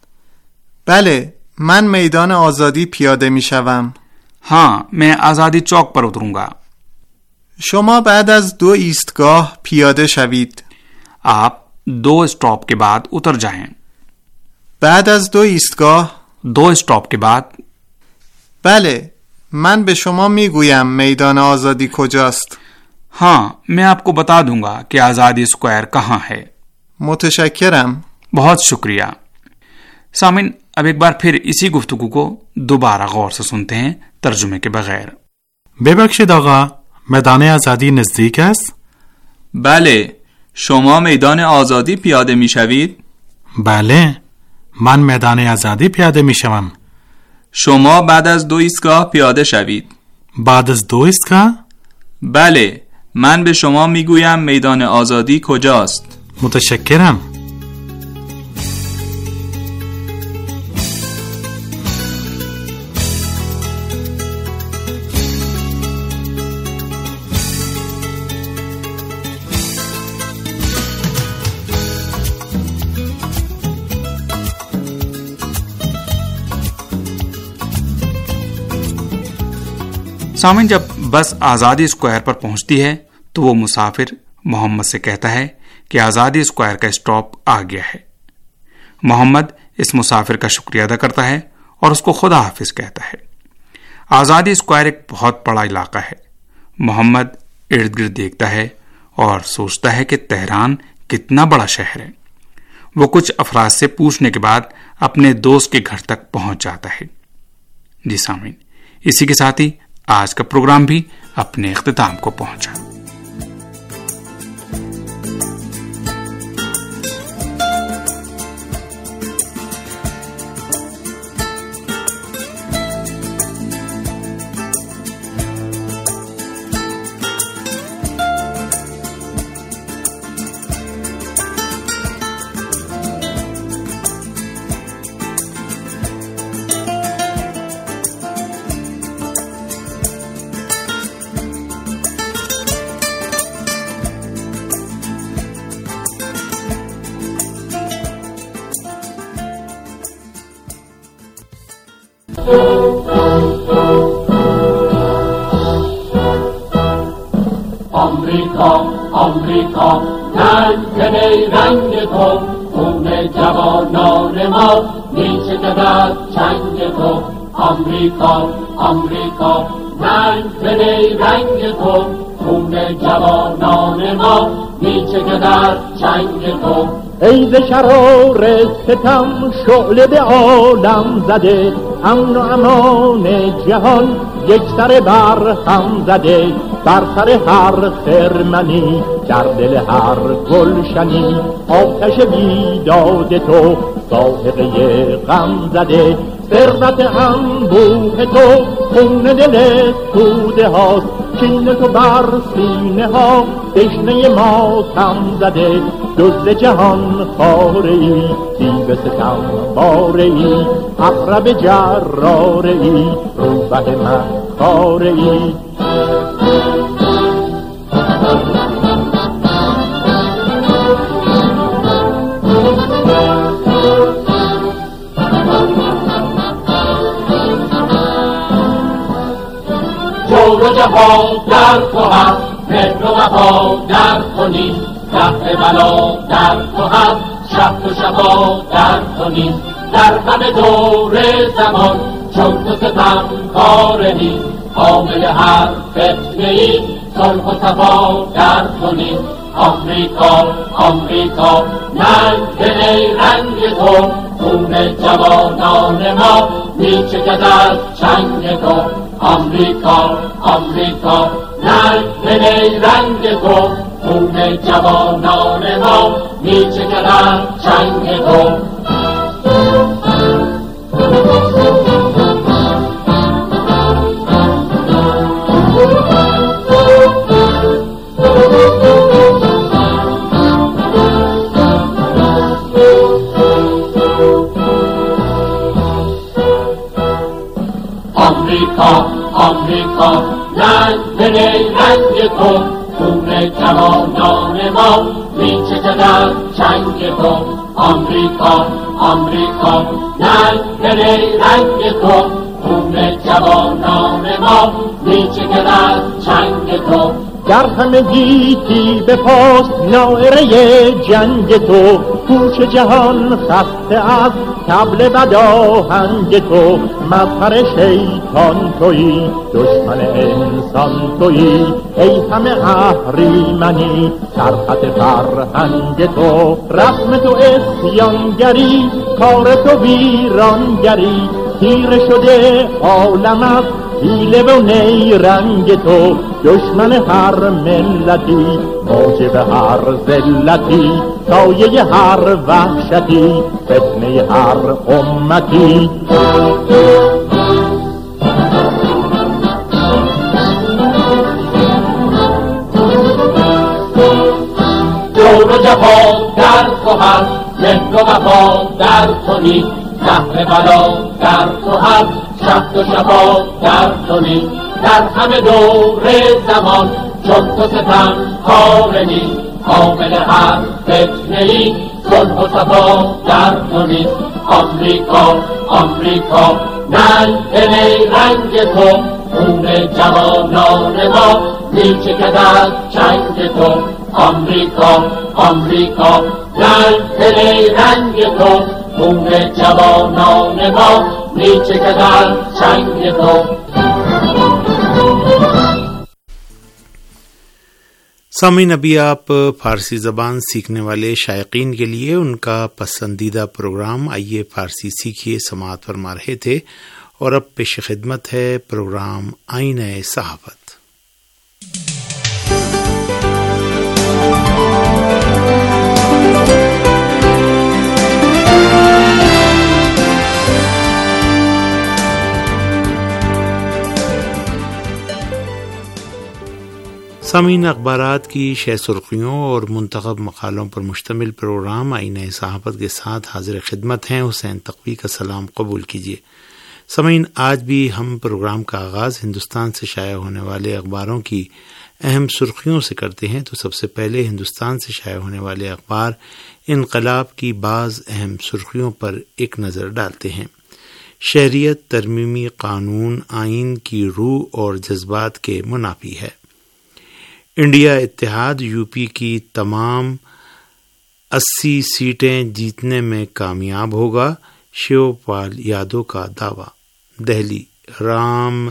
بله، من میدان آزادی پیاده می شوم. ہاں، میں آزادی چوک پر اتروں گا. شما بعد از 2 ایستگاه پیاده شوید. آپ 2 اسٹاپ کے بعد اتر جائیں. بعد از 2 ایستگاه؟ 2 اسٹاپ کے بعد. بله، من به شما میگویم میدان آزادی کجاست. ہاں، میں آپ کو بتا دوں گا کہ آزادی اسکوائر کہاں ہے. متشکرم. بہت شکریہ. سامن، اب ایک بار پھر اسی گفتگو کو دوبارہ غور سے سنتے ہیں ترجمے کے بغیر. ببخشید آقا، میدان آزادی نزدیک است؟ بله، شما میدان آزادی پیاده می شوید؟ بله، من میدان آزادی پیاده می شوم. شما بعد از 2 ایستگاه پیاده شوید. بعد از 2 ایستگاه؟ بله، من به شما میگویم میدان آزادی کجاست. متشکرم. سامن، جب بس آزادی اسکوائر پر پہنچتی ہے تو وہ مسافر محمد سے کہتا ہے کہ آزادی اسکوائر کا اسٹاپ آ گیا ہے. محمد اس مسافر کا شکریہ ادا کرتا ہے اور اس کو خدا حافظ کہتا ہے. آزادی اسکوائر ایک بہت بڑا علاقہ ہے. محمد ارد گرد دیکھتا ہے اور سوچتا ہے کہ تہران کتنا بڑا شہر ہے. وہ کچھ افراد سے پوچھنے کے بعد اپنے دوست کے گھر تک پہنچ جاتا ہے. جی سامعین، اسی کے ساتھ ہی آج کا پروگرام بھی اپنے اختتام کو پہنچا. آمریکا رنگ رنگ تو، خون جوانان ما میچکد از چنگ تو. آمریکا آمریکا رنگ رنگ تو، خون جوانان ما میچکد از چنگ تو. ای ز شرار ستم شعله به عالم زده، امن و امان جهان یک سر بر هم زده. بر سر هر خرمنی، در دل هر گلشنی، آتش بیداد تو ساحقه غم زده. ثروت انبوه تو خون دل توده هاست، کین تو بر سینه ها دشنه ماتم زده. دزد جهان خاره ای، دیو ستم باره ای، عقرب جراره ای، روبه من خاره ای. جور و جفا در تو هست، مهر و وفا در تو نیست. دفع بلا در تو هست، شهد و شفا در تو نیست. در همه دور زمان چون تو ستم کار نیست. حامل هر فتنه ای، صلح و صفا در تو نیست. آمریکا آمریکا رنگ رنگ تو، خون جوانان ما میچکد از چنگ تو. آمریکا آمریکا رنگ رنگ تو، خون جوانان ما میچکد از چنگ تو. آمریکا آمریکا رنگ رنگ تو، خون جوانان ما میچکد از چنگ تو. آمریکا آمریکا رنگ رنگ تو، خون جوانان ما میچکد از چنگ تو. در همه گیتی به پاس نائره جنگ تو، کوش جهان خسته از طبل بداهنگ تو. مظهر شیطان تویی، دشمن انسان تویی، ای همه اهریمنی سرخط فرهنگ تو. رسم تو اسیانگری، کار تو ویرانگری، تیره شده عالم از حیله و نیرنگ تو. دشمن هر ملتی، موجب هر ذلتی، سایه هر وحشتی، فتنه هر امتی. جور و جفا در تو هست، مهر و وفا در تو نیست. دفع بلا در تو هست، شهد و شفا در تو نیست. در همه دور زمان چون تو ستم کار نیست. حامل هر فتنه ای، صلح و صفا در تو نیست. آمریکا آمریکا رنگ رنگ تو، خون جوانان ما میچکد از چنگ تو. آمریکا آمریکا رنگ رنگ تو، خون جوانان ما میچکد از چنگ تو. सामीन, अभी आप फारसी ज़बान सीखने वाले शायकीन के लिए उनका पसंदीदा प्रोग्राम आइए फारसी सीखिए समाअत फरमा रहे थे। और अब पेश खिदमत है प्रोग्राम आईने सहाबत। सामीन, अखबारात की शह सुर्खियों और मुंतखब मकालों पर मुश्तमिल प्रोग्राम आईने सहाबत के साथ हाजिर खिदमत हैं। हुसैन तक़वी का सलाम कबूल कीजिए। सामीन, आज भी हम प्रोग्राम का आगाज़ हिंदुस्तान से शाया होने वाले अखबारों की अहम सुर्खियों से करते हैं। तो सबसे पहले हिंदुस्तान से शाया होने वाले अखबार इनकलाब की बाज़ अहम सुर्खियों पर एक नज़र डालते हैं। शहरियत तरमीमी कानून आइन की रूह और जज्बात के मुनाफी है। انڈیا اتحاد یو پی کی تمام 80 سیٹیں جیتنے میں کامیاب ہوگا، شیو پال یادو کا دعویٰ۔ دہلی، رام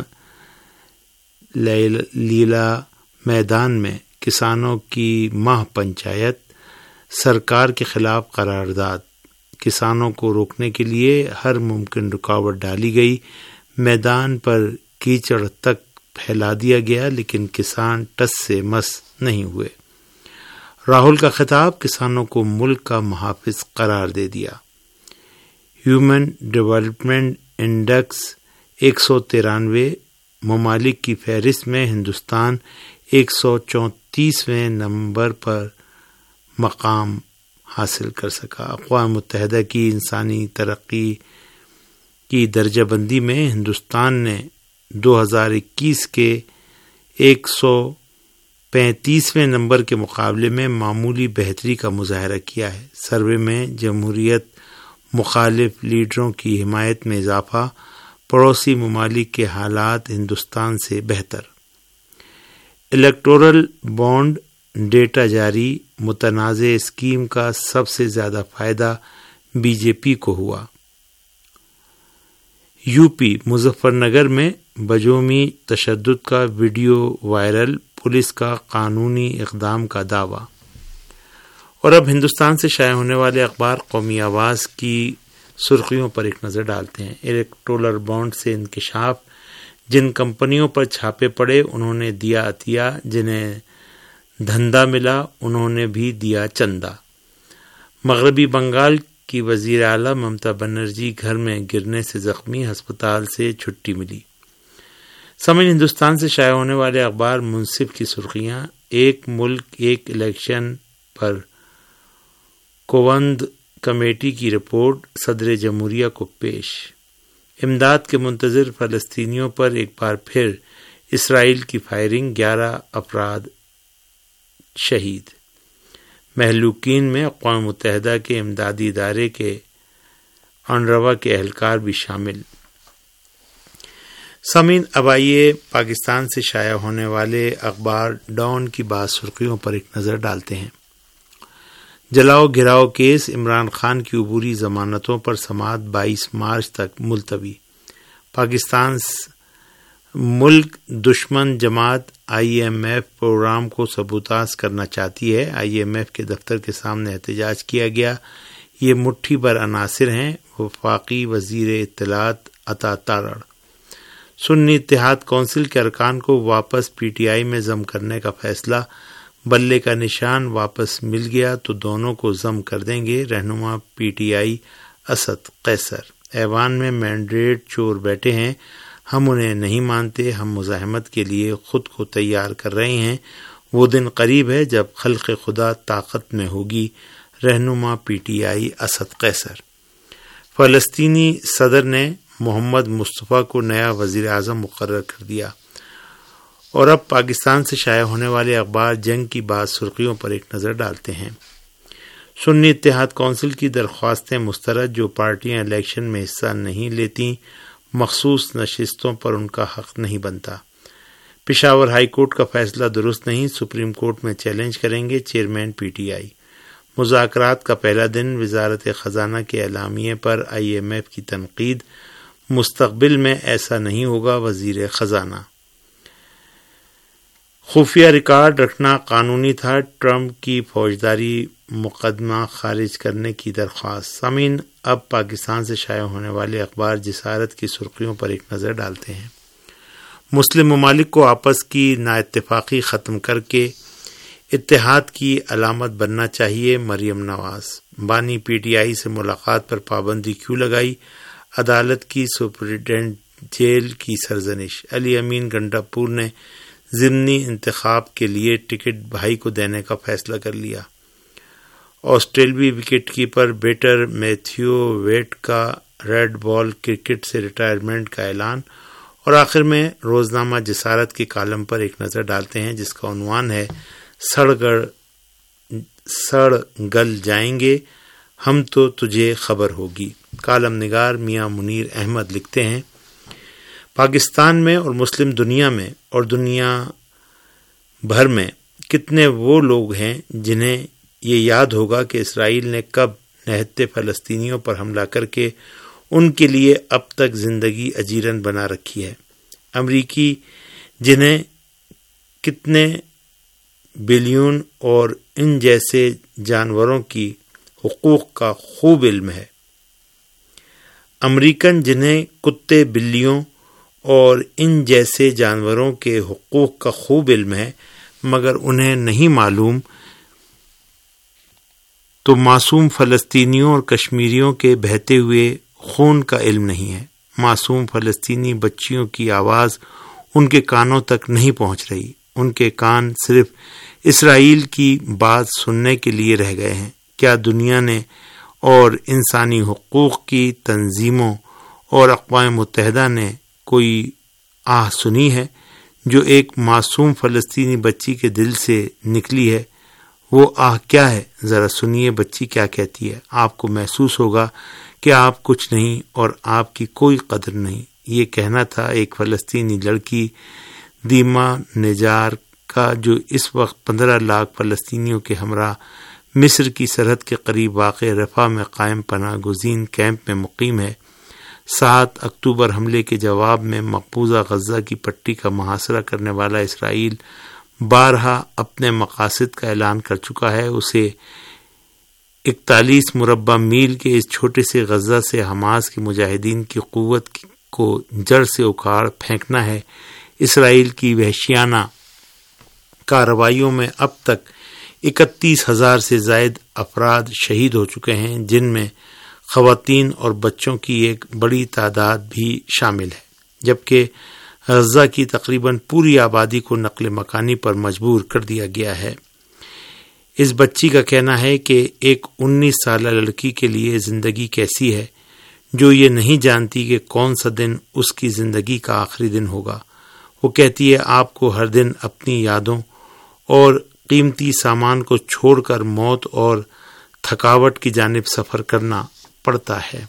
لیلا میدان میں کسانوں کی ماہ پنچایت، سرکار کے خلاف قرارداد، کسانوں کو روکنے کے لیے ہر ممکن رکاوٹ ڈالی گئی، میدان پر کیچڑ تک پھیلا دیا گیا لیکن کسان ٹس سے مس نہیں ہوئے۔ راہل کا خطاب، کسانوں کو ملک کا محافظ قرار دے دیا۔ ہیومن ڈیولپمنٹ انڈیکس 193 ممالک کی فہرست میں ہندوستان 134ویں نمبر پر مقام حاصل کر سکا۔ اقوام متحدہ کی انسانی ترقی کی درجہ بندی میں ہندوستان نے 2021 کے 135ویں نمبر کے مقابلے میں معمولی بہتری کا مظاہرہ کیا ہے۔ سروے میں جمہوریت مخالف لیڈروں کی حمایت میں اضافہ، پڑوسی ممالک کے حالات ہندوستان سے بہتر۔ الیکٹورل بانڈ ڈیٹا جاری، متنازع اسکیم کا سب سے زیادہ فائدہ بی جے پی کو ہوا۔ یو پی، مظفر نگر میں بجومی تشدد کا ویڈیو وائرل، پولیس کا قانونی اقدام کا دعویٰ۔ اور اب ہندوستان سے شائع ہونے والے اخبار قومی آواز کی سرخیوں پر ایک نظر ڈالتے ہیں۔ الیکٹورل بانڈ سے انکشاف، جن کمپنیوں پر چھاپے پڑے انہوں نے دیا عطیہ، جنہیں دھندا ملا انہوں نے بھی دیا چندہ۔ مغربی بنگال کی وزیر اعلیٰ ممتا بنرجی گھر میں گرنے سے زخمی، ہسپتال سے چھٹی ملی۔ سامعین، ہندوستان سے شائع ہونے والے اخبار منصف کی سرخیاں، ایک ملک ایک الیکشن پر کووند کمیٹی کی رپورٹ صدر جمہوریہ کو پیش۔ امداد کے منتظر فلسطینیوں پر ایک بار پھر اسرائیل کی فائرنگ، 11 افراد شہید۔ مہلوکین میں اقوام متحدہ کے امدادی ادارے کے انروا کے اہلکار بھی شامل۔ سامعین، اب آئیے پاکستان سے شائع ہونے والے اخبار ڈان کی بعض سرخیوں پر ایک نظر ڈالتے ہیں۔ جلاؤ گھراؤ کیس، عمران خان کی عبوری ضمانتوں پر سماعت 22 مارچ تک ملتوی۔ پاکستان ملک دشمن جماعت IMF پروگرام کو سبوتاژ کرنا چاہتی ہے۔ IMF کے دفتر کے سامنے احتجاج کیا گیا۔ یہ مٹھی بھر عناصر ہیں، وفاقی وزیر اطلاعات عطا تارڑ۔ سنی اتحاد کونسل کے ارکان کو واپس PTI میں ضم کرنے کا فیصلہ، بلے کا نشان واپس مل گیا تو دونوں کو ضم کر دیں گے، رہنما PTI اسد قیصر۔ ایوان میں مینڈیٹ چور بیٹھے ہیں، ہم انہیں نہیں مانتے، ہم مزاحمت کے لیے خود کو تیار کر رہے ہیں، وہ دن قریب ہے جب خلق خدا طاقت میں ہوگی، رہنما PTI اسد قیصر۔ فلسطینی صدر نے محمد مصطفیٰ کو نیا وزیر اعظم مقرر کر دیا۔ اور اب پاکستان سے شائع ہونے والے اخبار جنگ کی بعض سرخیوں پر ایک نظر ڈالتے ہیں۔ سنی اتحاد کونسل کی درخواستیں مسترد، جو پارٹیاں الیکشن میں حصہ نہیں لیتی مخصوص نشستوں پر ان کا حق نہیں بنتا۔ پشاور ہائی کورٹ کا فیصلہ درست نہیں، سپریم کورٹ میں چیلنج کریں گے چیئرمین PTI۔ مذاکرات کا پہلا دن، وزارت خزانہ کے اعلامیے پر IMF کی تنقید، مستقبل میں ایسا نہیں ہوگا، وزیر خزانہ۔ خفیہ ریکارڈ رکھنا قانونی تھا، ٹرمپ کی فوجداری مقدمہ خارج کرنے کی درخواست۔ سامعین، اب پاکستان سے شائع ہونے والے اخبار جسارت کی سرخیوں پر ایک نظر ڈالتے ہیں۔ مسلم ممالک کو آپس کی نااتفاقی ختم کر کے اتحاد کی علامت بننا چاہیے، مریم نواز۔ بانی PTI سے ملاقات پر پابندی کیوں لگائی، عدالت کی سپرنٹینڈنٹ جیل کی سرزنش۔ علی امین گنڈا پور نے ضمنی انتخاب کے لیے ٹکٹ بھائی کو دینے کا فیصلہ کر لیا۔ آسٹریلوی wicket keeper batter Matthew Wade کا ریڈ بال کرکٹ سے ریٹائرمنٹ کا اعلان۔ اور آخر میں روزنامہ جسارت کے کالم پر ایک نظر ڈالتے ہیں جس کا عنوان ہے سڑ گل جائیں گے ہم تو تجھے خبر ہوگی۔ کالم نگار میاں منیر احمد لکھتے ہیں، پاکستان میں اور مسلم دنیا میں اور دنیا بھر میں کتنے وہ لوگ ہیں جنہیں یہ یاد ہوگا کہ اسرائیل نے کب نہتے فلسطینیوں پر حملہ کر کے ان کے لیے اب تک زندگی اجیرن بنا رکھی ہے۔ امریکی جنہیں کتنے بلین اور ان جیسے جانوروں کی حقوق کا خوب علم ہے۔ امریکن جنہیں کتے، بلیوں اور ان جیسے جانوروں کے حقوق کا خوب علم ہے مگر انہیں نہیں معلوم، تو معصوم فلسطینیوں اور کشمیریوں کے بہتے ہوئے خون کا علم نہیں ہے۔ معصوم فلسطینی بچیوں کی آواز ان کے کانوں تک نہیں پہنچ رہی، ان کے کان صرف اسرائیل کی بات سننے کے لیے رہ گئے ہیں۔ کیا دنیا نے اور انسانی حقوق کی تنظیموں اور اقوام متحدہ نے کوئی آہ سنی ہے جو ایک معصوم فلسطینی بچی کے دل سے نکلی ہے؟ وہ آہ کیا ہے؟ ذرا سنیے بچی کیا کہتی ہے۔ آپ کو محسوس ہوگا کہ آپ کچھ نہیں اور آپ کی کوئی قدر نہیں۔ یہ کہنا تھا ایک فلسطینی لڑکی دیما نجار کا، جو اس وقت 15 لاکھ فلسطینیوں کے ہمراہ مصر کی سرحد کے قریب واقع رفح میں قائم پناہ گزین کیمپ میں مقیم ہے۔ 7 اکتوبر حملے کے جواب میں مقبوضہ غزہ کی پٹی کا محاصرہ کرنے والا اسرائیل بارہا اپنے مقاصد کا اعلان کر چکا ہے۔ اسے 41 مربع میل کے اس چھوٹے سے غزہ سے حماس کے مجاہدین کی قوت کو جڑ سے اکھاڑ پھینکنا ہے۔ اسرائیل کی وحشیانہ کارروائیوں میں اب تک 31,000 سے زائد افراد شہید ہو چکے ہیں، جن میں خواتین اور بچوں کی ایک بڑی تعداد بھی شامل ہے، جبکہ غزہ کی تقریباً پوری آبادی کو نقل مکانی پر مجبور کر دیا گیا ہے۔ اس بچی کا کہنا ہے کہ ایک 19 سالہ لڑکی کے لیے زندگی کیسی ہے جو یہ نہیں جانتی کہ کون سا دن اس کی زندگی کا آخری دن ہوگا۔ وہ کہتی ہے آپ کو ہر دن اپنی یادوں اور قیمتی سامان کو چھوڑ کر موت اور تھکاوٹ کی جانب سفر کرنا پڑتا ہے۔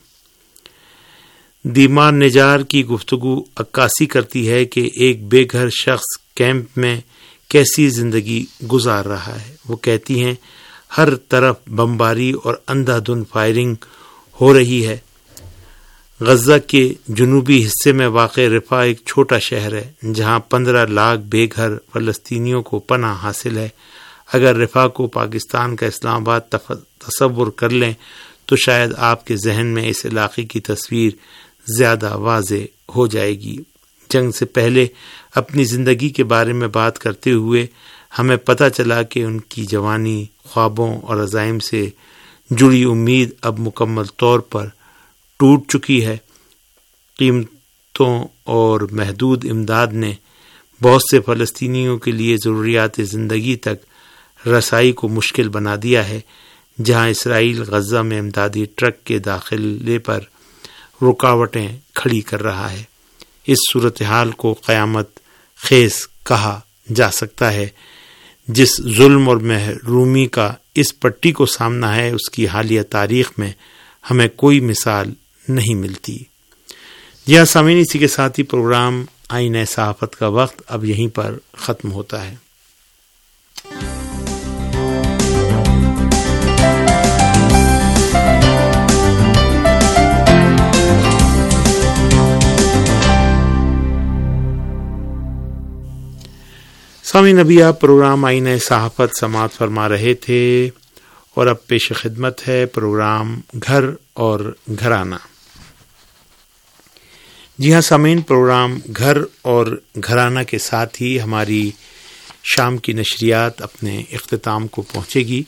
دیما نجار کی گفتگو عکاسی کرتی ہے کہ ایک بے گھر شخص کیمپ میں کیسی زندگی گزار رہا ہے۔ وہ کہتی ہیں ہر طرف بمباری اور اندھا دھند فائرنگ ہو رہی ہے۔ غزہ کے جنوبی حصے میں واقع رفح ایک چھوٹا شہر ہے جہاں 15 لاکھ بے گھر فلسطینیوں کو پناہ حاصل ہے۔ اگر رفح کو پاکستان کا اسلام آباد تصور کر لیں تو شاید آپ کے ذہن میں اس علاقے کی تصویر زیادہ واضح ہو جائے گی۔ جنگ سے پہلے اپنی زندگی کے بارے میں بات کرتے ہوئے ہمیں پتہ چلا کہ ان کی جوانی، خوابوں اور عزائم سے جڑی امید اب مکمل طور پر ٹوٹ چکی ہے۔ قیمتوں اور محدود امداد نے بہت سے فلسطینیوں کے لیے ضروریات زندگی تک رسائی کو مشکل بنا دیا ہے۔ جہاں اسرائیل غزہ میں امدادی ٹرک کے داخلے پر رکاوٹیں کھڑی کر رہا ہے۔ اس صورتحال کو قیامت خیز کہا جا سکتا ہے۔ جس ظلم اور محرومی کا اس پٹی کو سامنا ہے اس کی حالیہ تاریخ میں ہمیں کوئی مثال نہیں ملتی۔ جی سامعین، اسی کے ساتھ ہی پروگرام آئینہ صحافت کا وقت اب یہیں پر ختم ہوتا ہے۔ سامعین، ابھی آپ پروگرام آئینہ صحافت سماعت فرما رہے تھے اور اب پیش خدمت ہے پروگرام گھر اور گھرانہ۔ جی ہاں سامعین، پروگرام گھر اور گھرانہ کے ساتھ ہی ہماری شام کی نشریات اپنے اختتام کو پہنچے گی۔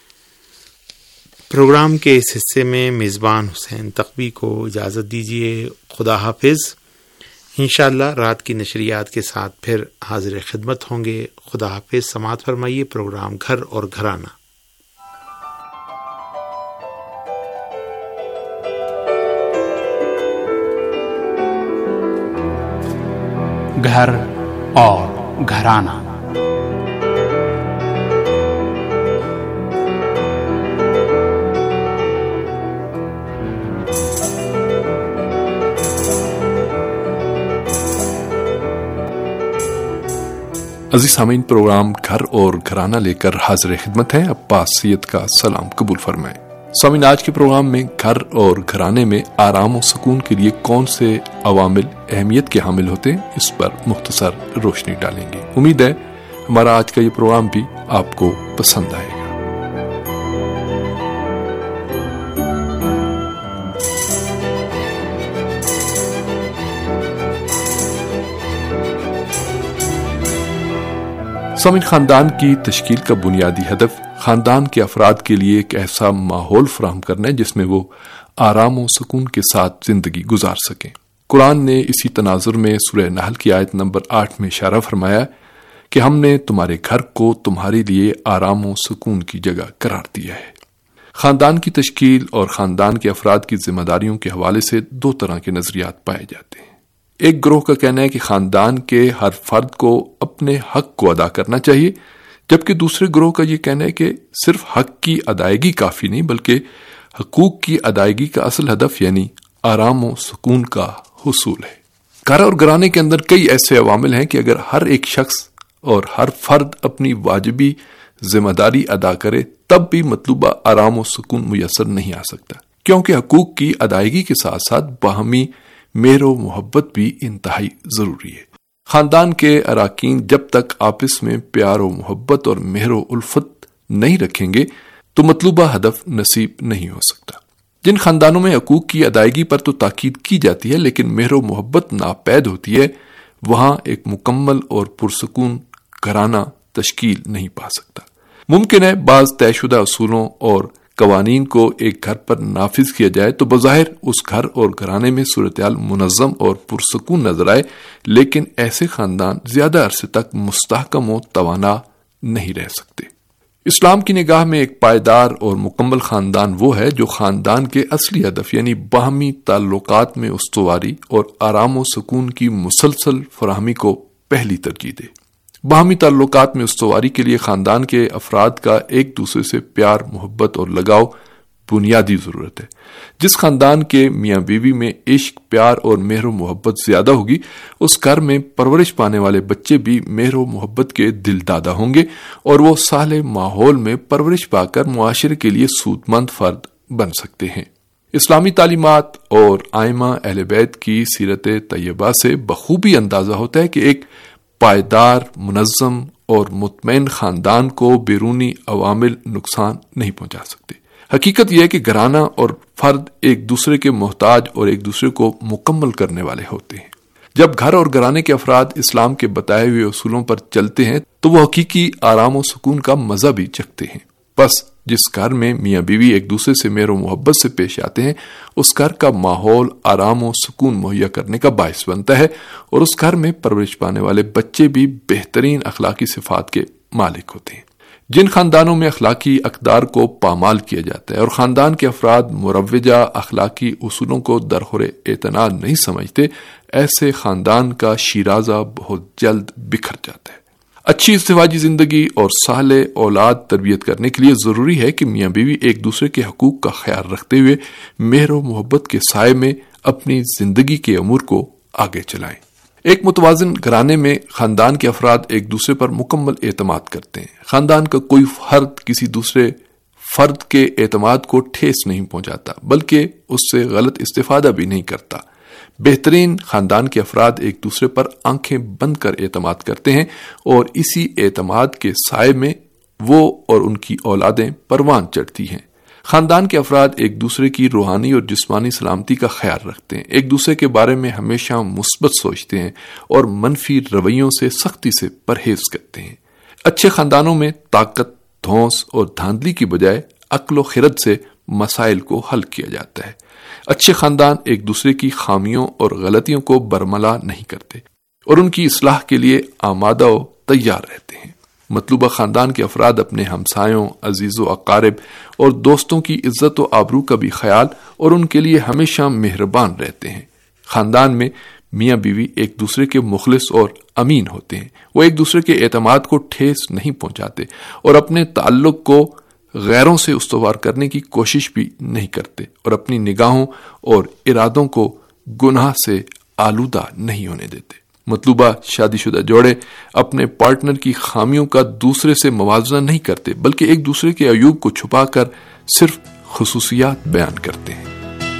پروگرام کے اس حصے میں میزبان حسین تقوی کو اجازت دیجیے۔ خدا حافظ۔ انشاءاللہ رات کی نشریات کے ساتھ پھر حاضر خدمت ہوں گے۔ خدا حافظ۔ سماعت فرمائیے پروگرام گھر اور گھرانہ۔ گھر اور گھرانہ۔ عزیز سامعین، پروگرام گھر اور گھرانہ لے کر حاضر خدمت ہیں. عباس سید کا سلام قبول فرمائیں. سامعین، آج کے پروگرام میں گھر اور گھرانے میں آرام و سکون کے لیے کون سے عوامل اہمیت کے حامل ہوتے ہیں، اس پر مختصر روشنی ڈالیں گے. امید ہے ہمارا آج کا یہ پروگرام بھی آپ کو پسند آئے گا. سامعین، خاندان کی تشکیل کا بنیادی ہدف خاندان کے افراد کے لیے ایک ایسا ماحول فراہم کرنا ہے جس میں وہ آرام و سکون کے ساتھ زندگی گزار سکیں. قرآن نے اسی تناظر میں سورہ نحل کی آیت نمبر 8 میں اشارہ فرمایا کہ ہم نے تمہارے گھر کو تمہارے لیے آرام و سکون کی جگہ قرار دیا ہے. خاندان کی تشکیل اور خاندان کے افراد کی ذمہ داریوں کے حوالے سے دو طرح کے نظریات پائے جاتے ہیں. ایک گروہ کا کہنا ہے کہ خاندان کے ہر فرد کو اپنے حق کو ادا کرنا چاہیے، جبکہ دوسرے گروہ کا یہ کہنا ہے کہ صرف حق کی ادائیگی کافی نہیں، بلکہ حقوق کی ادائیگی کا اصل ہدف یعنی آرام و سکون کا حصول ہے. گھر اور گھرانے کے اندر کئی ایسے عوامل ہیں کہ اگر ہر ایک شخص اور ہر فرد اپنی واجبی ذمہ داری ادا کرے تب بھی مطلوبہ آرام و سکون میسر نہیں آ سکتا، کیونکہ حقوق کی ادائیگی کے ساتھ ساتھ باہمی مہر و محبت بھی انتہائی ضروری ہے. خاندان کے اراکین جب تک آپس میں پیار و محبت اور مہر و الفت نہیں رکھیں گے تو مطلوبہ ہدف نصیب نہیں ہو سکتا. جن خاندانوں میں حقوق کی ادائیگی پر تو تاکید کی جاتی ہے لیکن مہر و محبت ناپید ہوتی ہے، وہاں ایک مکمل اور پرسکون گھرانہ تشکیل نہیں پا سکتا. ممکن ہے بعض طے شدہ اصولوں اور قوانین کو ایک گھر پر نافذ کیا جائے تو بظاہر اس گھر اور گھرانے میں صورتحال منظم اور پرسکون نظر آئے، لیکن ایسے خاندان زیادہ عرصے تک مستحکم و توانا نہیں رہ سکتے. اسلام کی نگاہ میں ایک پائیدار اور مکمل خاندان وہ ہے جو خاندان کے اصلی ہدف یعنی باہمی تعلقات میں استواری اور آرام و سکون کی مسلسل فراہمی کو پہلی ترجیح دے. باہمی تعلقات میں استواری کے لیے خاندان کے افراد کا ایک دوسرے سے پیار، محبت اور لگاؤ بنیادی ضرورت ہے. جس خاندان کے میاں بیوی میں عشق، پیار اور مہر و محبت زیادہ ہوگی، اس گھر میں پرورش پانے والے بچے بھی مہر و محبت کے دل دادا ہوں گے اور وہ صالح ماحول میں پرورش پا کر معاشرے کے لیے سود مند فرد بن سکتے ہیں. اسلامی تعلیمات اور ائمہ اہل بیت کی سیرت طیبہ سے بخوبی اندازہ ہوتا ہے کہ ایک پائیدار، منظم اور مطمئن خاندان کو بیرونی عوامل نقصان نہیں پہنچا سکتے. حقیقت یہ ہے کہ گھرانہ اور فرد ایک دوسرے کے محتاج اور ایک دوسرے کو مکمل کرنے والے ہوتے ہیں. جب گھر اور گھرانے کے افراد اسلام کے بتائے ہوئے اصولوں پر چلتے ہیں تو وہ حقیقی آرام و سکون کا مزہ بھی چکھتے ہیں. بس جس گھر میں میاں بیوی ایک دوسرے سے مہر و محبت سے پیش آتے ہیں، اس گھر کا ماحول آرام و سکون مہیا کرنے کا باعث بنتا ہے اور اس گھر میں پرورش پانے والے بچے بھی بہترین اخلاقی صفات کے مالک ہوتے ہیں. جن خاندانوں میں اخلاقی اقدار کو پامال کیا جاتا ہے اور خاندان کے افراد مروجہ اخلاقی اصولوں کو درخور اعتناد نہیں سمجھتے، ایسے خاندان کا شیرازہ بہت جلد بکھر جاتا ہے. اچھی ازدواجی زندگی اور صالح اولاد تربیت کرنے کے لیے ضروری ہے کہ میاں بیوی ایک دوسرے کے حقوق کا خیال رکھتے ہوئے مہر و محبت کے سائے میں اپنی زندگی کے امور کو آگے چلائیں. ایک متوازن گھرانے میں خاندان کے افراد ایک دوسرے پر مکمل اعتماد کرتے ہیں. خاندان کا کوئی فرد کسی دوسرے فرد کے اعتماد کو ٹھیس نہیں پہنچاتا، بلکہ اس سے غلط استفادہ بھی نہیں کرتا. بہترین خاندان کے افراد ایک دوسرے پر آنکھیں بند کر اعتماد کرتے ہیں اور اسی اعتماد کے سائے میں وہ اور ان کی اولادیں پروان چڑھتی ہیں. خاندان کے افراد ایک دوسرے کی روحانی اور جسمانی سلامتی کا خیال رکھتے ہیں، ایک دوسرے کے بارے میں ہمیشہ مثبت سوچتے ہیں اور منفی رویوں سے سختی سے پرہیز کرتے ہیں. اچھے خاندانوں میں طاقت، دھونس اور دھاندلی کی بجائے عقل و خرد سے مسائل کو حل کیا جاتا ہے. اچھے خاندان ایک دوسرے کی خامیوں اور غلطیوں کو برملا نہیں کرتے اور ان کی اصلاح کے لیے آمادہ و تیار رہتے ہیں. مطلوبہ خاندان کے افراد اپنے ہمسایوں، عزیز و اقارب اور دوستوں کی عزت و آبرو کا بھی خیال اور ان کے لیے ہمیشہ مہربان رہتے ہیں. خاندان میں میاں بیوی ایک دوسرے کے مخلص اور امین ہوتے ہیں. وہ ایک دوسرے کے اعتماد کو ٹھیس نہیں پہنچاتے اور اپنے تعلق کو غیروں سے استوار کرنے کی کوشش بھی نہیں کرتے اور اپنی نگاہوں اور ارادوں کو گناہ سے آلودہ نہیں ہونے دیتے. مطلوبہ شادی شدہ جوڑے اپنے پارٹنر کی خامیوں کا دوسرے سے موازنہ نہیں کرتے، بلکہ ایک دوسرے کے عیوب کو چھپا کر صرف خصوصیات بیان کرتے ہیں۔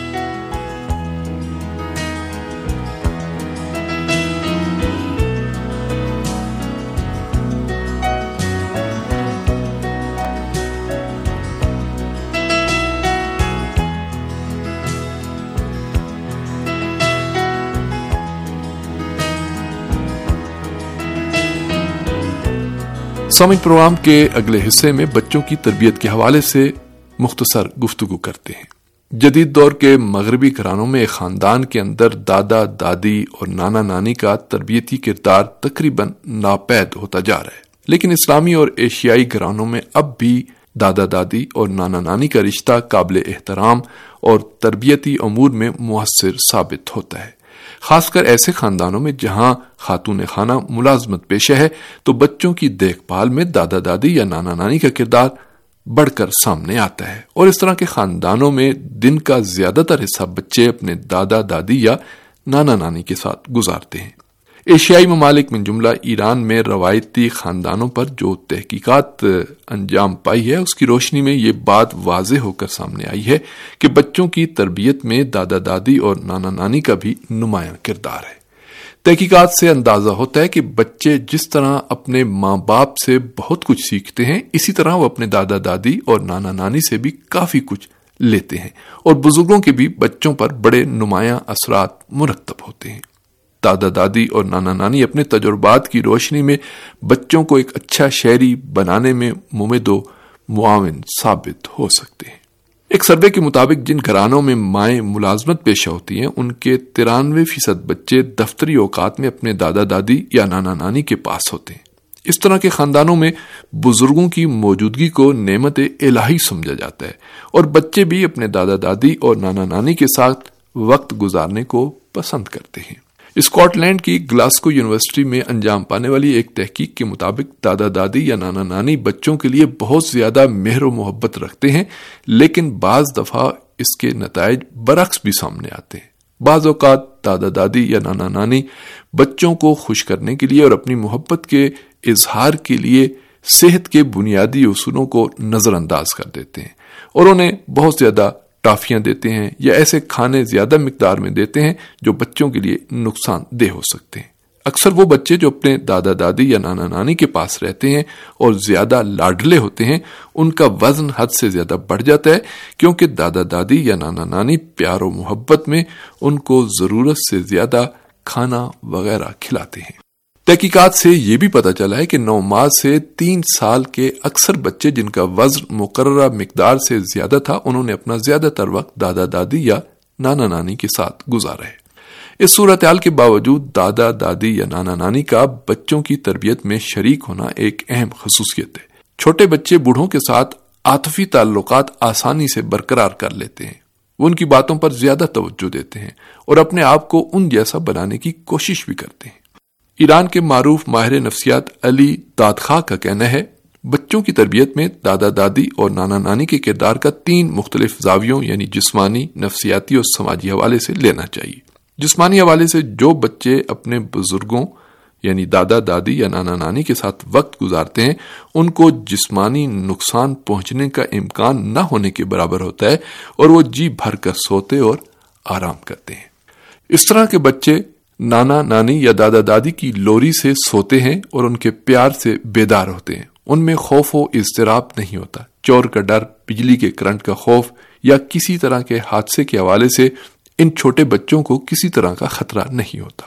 سامعین، پروگرام کے اگلے حصے میں بچوں کی تربیت کے حوالے سے مختصر گفتگو کرتے ہیں۔ جدید دور کے مغربی گھرانوں میں ایک خاندان کے اندر دادا دادی اور نانا نانی کا تربیتی کردار تقریباً ناپید ہوتا جا رہا ہے، لیکن اسلامی اور ایشیائی گھرانوں میں اب بھی دادا دادی اور نانا نانی کا رشتہ قابل احترام اور تربیتی امور میں مؤثر ثابت ہوتا ہے، خاص کر ایسے خاندانوں میں جہاں خاتون خانہ ملازمت پیشہ ہے تو بچوں کی دیکھ بھال میں دادا دادی یا نانا نانی کا کردار بڑھ کر سامنے آتا ہے، اور اس طرح کے خاندانوں میں دن کا زیادہ تر حصہ بچے اپنے دادا دادی یا نانا نانی کے ساتھ گزارتے ہیں۔ ایشیائی ممالک من جملہ ایران میں روایتی خاندانوں پر جو تحقیقات انجام پائی ہے، اس کی روشنی میں یہ بات واضح ہو کر سامنے آئی ہے کہ بچوں کی تربیت میں دادا دادی اور نانا نانی کا بھی نمایاں کردار ہے۔ تحقیقات سے اندازہ ہوتا ہے کہ بچے جس طرح اپنے ماں باپ سے بہت کچھ سیکھتے ہیں، اسی طرح وہ اپنے دادا دادی اور نانا نانی سے بھی کافی کچھ لیتے ہیں، اور بزرگوں کے بھی بچوں پر بڑے نمایاں اثرات مرتب ہوتے ہیں۔ دادا دادی اور نانا نانی اپنے تجربات کی روشنی میں بچوں کو ایک اچھا شہری بنانے میں ممد و معاون ثابت ہو سکتے ہیں۔ ایک سروے کے مطابق جن گھرانوں میں مائیں ملازمت پیشہ ہوتی ہیں، ان کے 93% بچے دفتری اوقات میں اپنے دادا دادی یا نانا نانی کے پاس ہوتے ہیں۔ اس طرح کے خاندانوں میں بزرگوں کی موجودگی کو نعمت الہی سمجھا جاتا ہے، اور بچے بھی اپنے دادا دادی اور نانا نانی کے ساتھ وقت گزارنے کو پسند کرتے ہیں۔ اسکاٹ لینڈ کی گلاسکو یونیورسٹی میں انجام پانے والی ایک تحقیق کے مطابق دادا دادی یا نانا نانی بچوں کے لیے بہت زیادہ مہر و محبت رکھتے ہیں، لیکن بعض دفعہ اس کے نتائج برعکس بھی سامنے آتے ہیں۔ بعض اوقات دادا دادی یا نانا نانی بچوں کو خوش کرنے کے لیے اور اپنی محبت کے اظہار کے لیے صحت کے بنیادی اصولوں کو نظر انداز کر دیتے ہیں، اور انہیں بہت زیادہ ٹافیاں دیتے ہیں یا ایسے کھانے زیادہ مقدار میں دیتے ہیں جو بچوں کے لیے نقصان دہ ہو سکتے ہیں۔ اکثر وہ بچے جو اپنے دادا دادی یا نانا نانی کے پاس رہتے ہیں اور زیادہ لاڈلے ہوتے ہیں، ان کا وزن حد سے زیادہ بڑھ جاتا ہے، کیونکہ دادا دادی یا نانا نانی پیار و محبت میں ان کو ضرورت سے زیادہ کھانا وغیرہ کھلاتے ہیں۔ تحقیقات سے یہ بھی پتہ چلا ہے کہ 9 ماہ سے 3 سال کے اکثر بچے جن کا وزن مقررہ مقدار سے زیادہ تھا، انہوں نے اپنا زیادہ تر وقت دادا دادی یا نانا نانی کے ساتھ گزارا ہے۔ اس صورتحال کے باوجود دادا دادی یا نانا نانی کا بچوں کی تربیت میں شریک ہونا ایک اہم خصوصیت ہے۔ چھوٹے بچے بوڑھوں کے ساتھ عاطفی تعلقات آسانی سے برقرار کر لیتے ہیں، وہ ان کی باتوں پر زیادہ توجہ دیتے ہیں اور اپنے آپ کو ان جیسا بنانے کی کوشش بھی کرتے ہیں۔ ایران کے معروف ماہر نفسیات علی دادخواہ کا کہنا ہے، بچوں کی تربیت میں دادا دادی اور نانا نانی کے کردار کا 3 مختلف زاویوں یعنی جسمانی، نفسیاتی اور سماجی حوالے سے لینا چاہیے۔ جسمانی حوالے سے جو بچے اپنے بزرگوں یعنی دادا دادی یا نانا نانی کے ساتھ وقت گزارتے ہیں، ان کو جسمانی نقصان پہنچنے کا امکان نہ ہونے کے برابر ہوتا ہے، اور وہ جی بھر کر سوتے اور آرام کرتے ہیں۔ اس طرح کے بچے نانا نانی یا دادا دادی کی لوری سے سوتے ہیں اور ان کے پیار سے بیدار ہوتے ہیں۔ ان میں خوف و اضطراب نہیں ہوتا، چور کا ڈر، بجلی کے کرنٹ کا خوف یا کسی طرح کے حادثے کے حوالے سے ان چھوٹے بچوں کو کسی طرح کا خطرہ نہیں ہوتا۔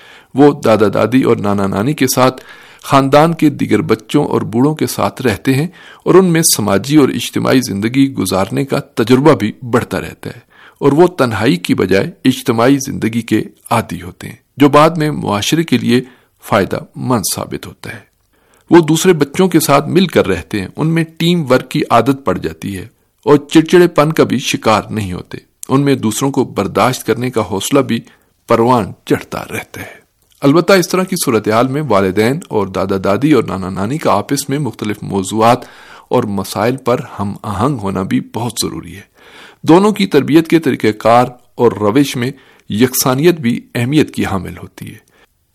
وہ دادا دادی اور نانا نانی کے ساتھ خاندان کے دیگر بچوں اور بوڑھوں کے ساتھ رہتے ہیں، اور ان میں سماجی اور اجتماعی زندگی گزارنے کا تجربہ بھی بڑھتا رہتا ہے، اور وہ تنہائی کی بجائے اجتماعی زندگی کے عادی ہوتے ہیں، جو بعد میں معاشرے کے لیے فائدہ مند ثابت ہوتا ہے۔ وہ دوسرے بچوں کے ساتھ مل کر رہتے ہیں، ان میں ٹیم ورک کی عادت پڑ جاتی ہے، اور چڑچڑے پن کا بھی شکار نہیں ہوتے۔ ان میں دوسروں کو برداشت کرنے کا حوصلہ بھی پروان چڑھتا رہتا ہے۔ البتہ اس طرح کی صورتحال میں والدین اور دادا دادی اور نانا نانی کا آپس میں مختلف موضوعات اور مسائل پر ہم آہنگ ہونا بھی بہت ضروری ہے۔ دونوں کی تربیت کے طریقہ کار اور روش میں یکسانیت بھی اہمیت کی حامل ہوتی ہے۔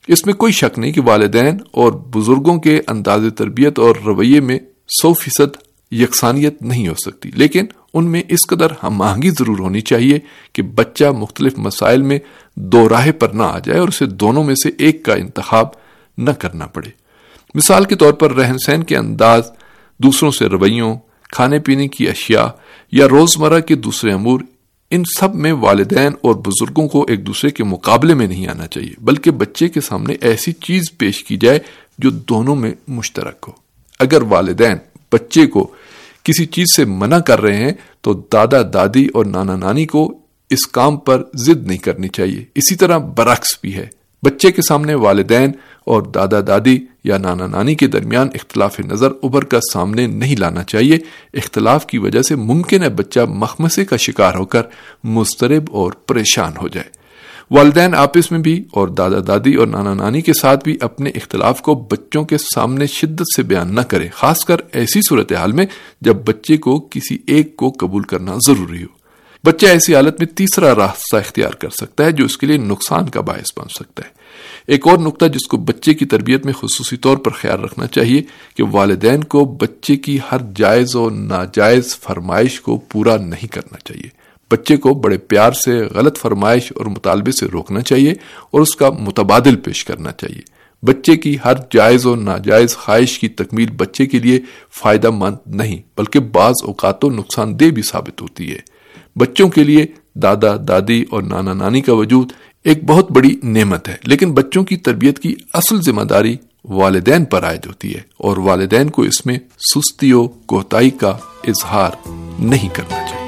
اس میں کوئی شک نہیں کہ والدین اور بزرگوں کے انداز تربیت اور رویے میں 100% یکسانیت نہیں ہو سکتی، لیکن ان میں اس قدر ہم آہنگی ضرور ہونی چاہیے کہ بچہ مختلف مسائل میں دو راہ پر نہ آ جائے اور اسے دونوں میں سے ایک کا انتخاب نہ کرنا پڑے۔ مثال کے طور پر رہن سہن کے انداز، دوسروں سے رویوں، کھانے پینے کی اشیاء یا روزمرہ کے دوسرے امور، ان سب میں والدین اور بزرگوں کو ایک دوسرے کے مقابلے میں نہیں آنا چاہیے، بلکہ بچے کے سامنے ایسی چیز پیش کی جائے جو دونوں میں مشترک ہو۔ اگر والدین بچے کو کسی چیز سے منع کر رہے ہیں تو دادا دادی اور نانا نانی کو اس کام پر ضد نہیں کرنی چاہیے۔ اسی طرح برعکس بھی ہے، بچے کے سامنے والدین اور دادا دادی یا نانا نانی کے درمیان اختلاف نظر ابھر کر سامنے نہیں لانا چاہیے۔ اختلاف کی وجہ سے ممکن ہے بچہ مخمصے کا شکار ہو کر مضطرب اور پریشان ہو جائے۔ والدین آپس میں بھی اور دادا دادی اور نانا نانی کے ساتھ بھی اپنے اختلاف کو بچوں کے سامنے شدت سے بیان نہ کریں، خاص کر ایسی صورتحال میں جب بچے کو کسی ایک کو قبول کرنا ضروری ہو۔ بچہ ایسی حالت میں تیسرا راستہ اختیار کر سکتا ہے جو اس کے لیے نقصان کا باعث بن سکتا ہے۔ ایک اور نقطہ جس کو بچے کی تربیت میں خصوصی طور پر خیال رکھنا چاہیے کہ والدین کو بچے کی ہر جائز اور ناجائز فرمائش کو پورا نہیں کرنا چاہیے۔ بچے کو بڑے پیار سے غلط فرمائش اور مطالبے سے روکنا چاہیے اور اس کا متبادل پیش کرنا چاہیے۔ بچے کی ہر جائز اور ناجائز خواہش کی تکمیل بچے کے لیے فائدہ مند نہیں بلکہ بعض اوقات تو نقصان دہ بھی ثابت ہوتی ہے۔ بچوں کے لیے دادا دادی اور نانا نانی کا وجود ایک بہت بڑی نعمت ہے، لیکن بچوں کی تربیت کی اصل ذمہ داری والدین پر عائد ہوتی ہے اور والدین کو اس میں سستی و کوتاہی کا اظہار نہیں کرنا چاہیے۔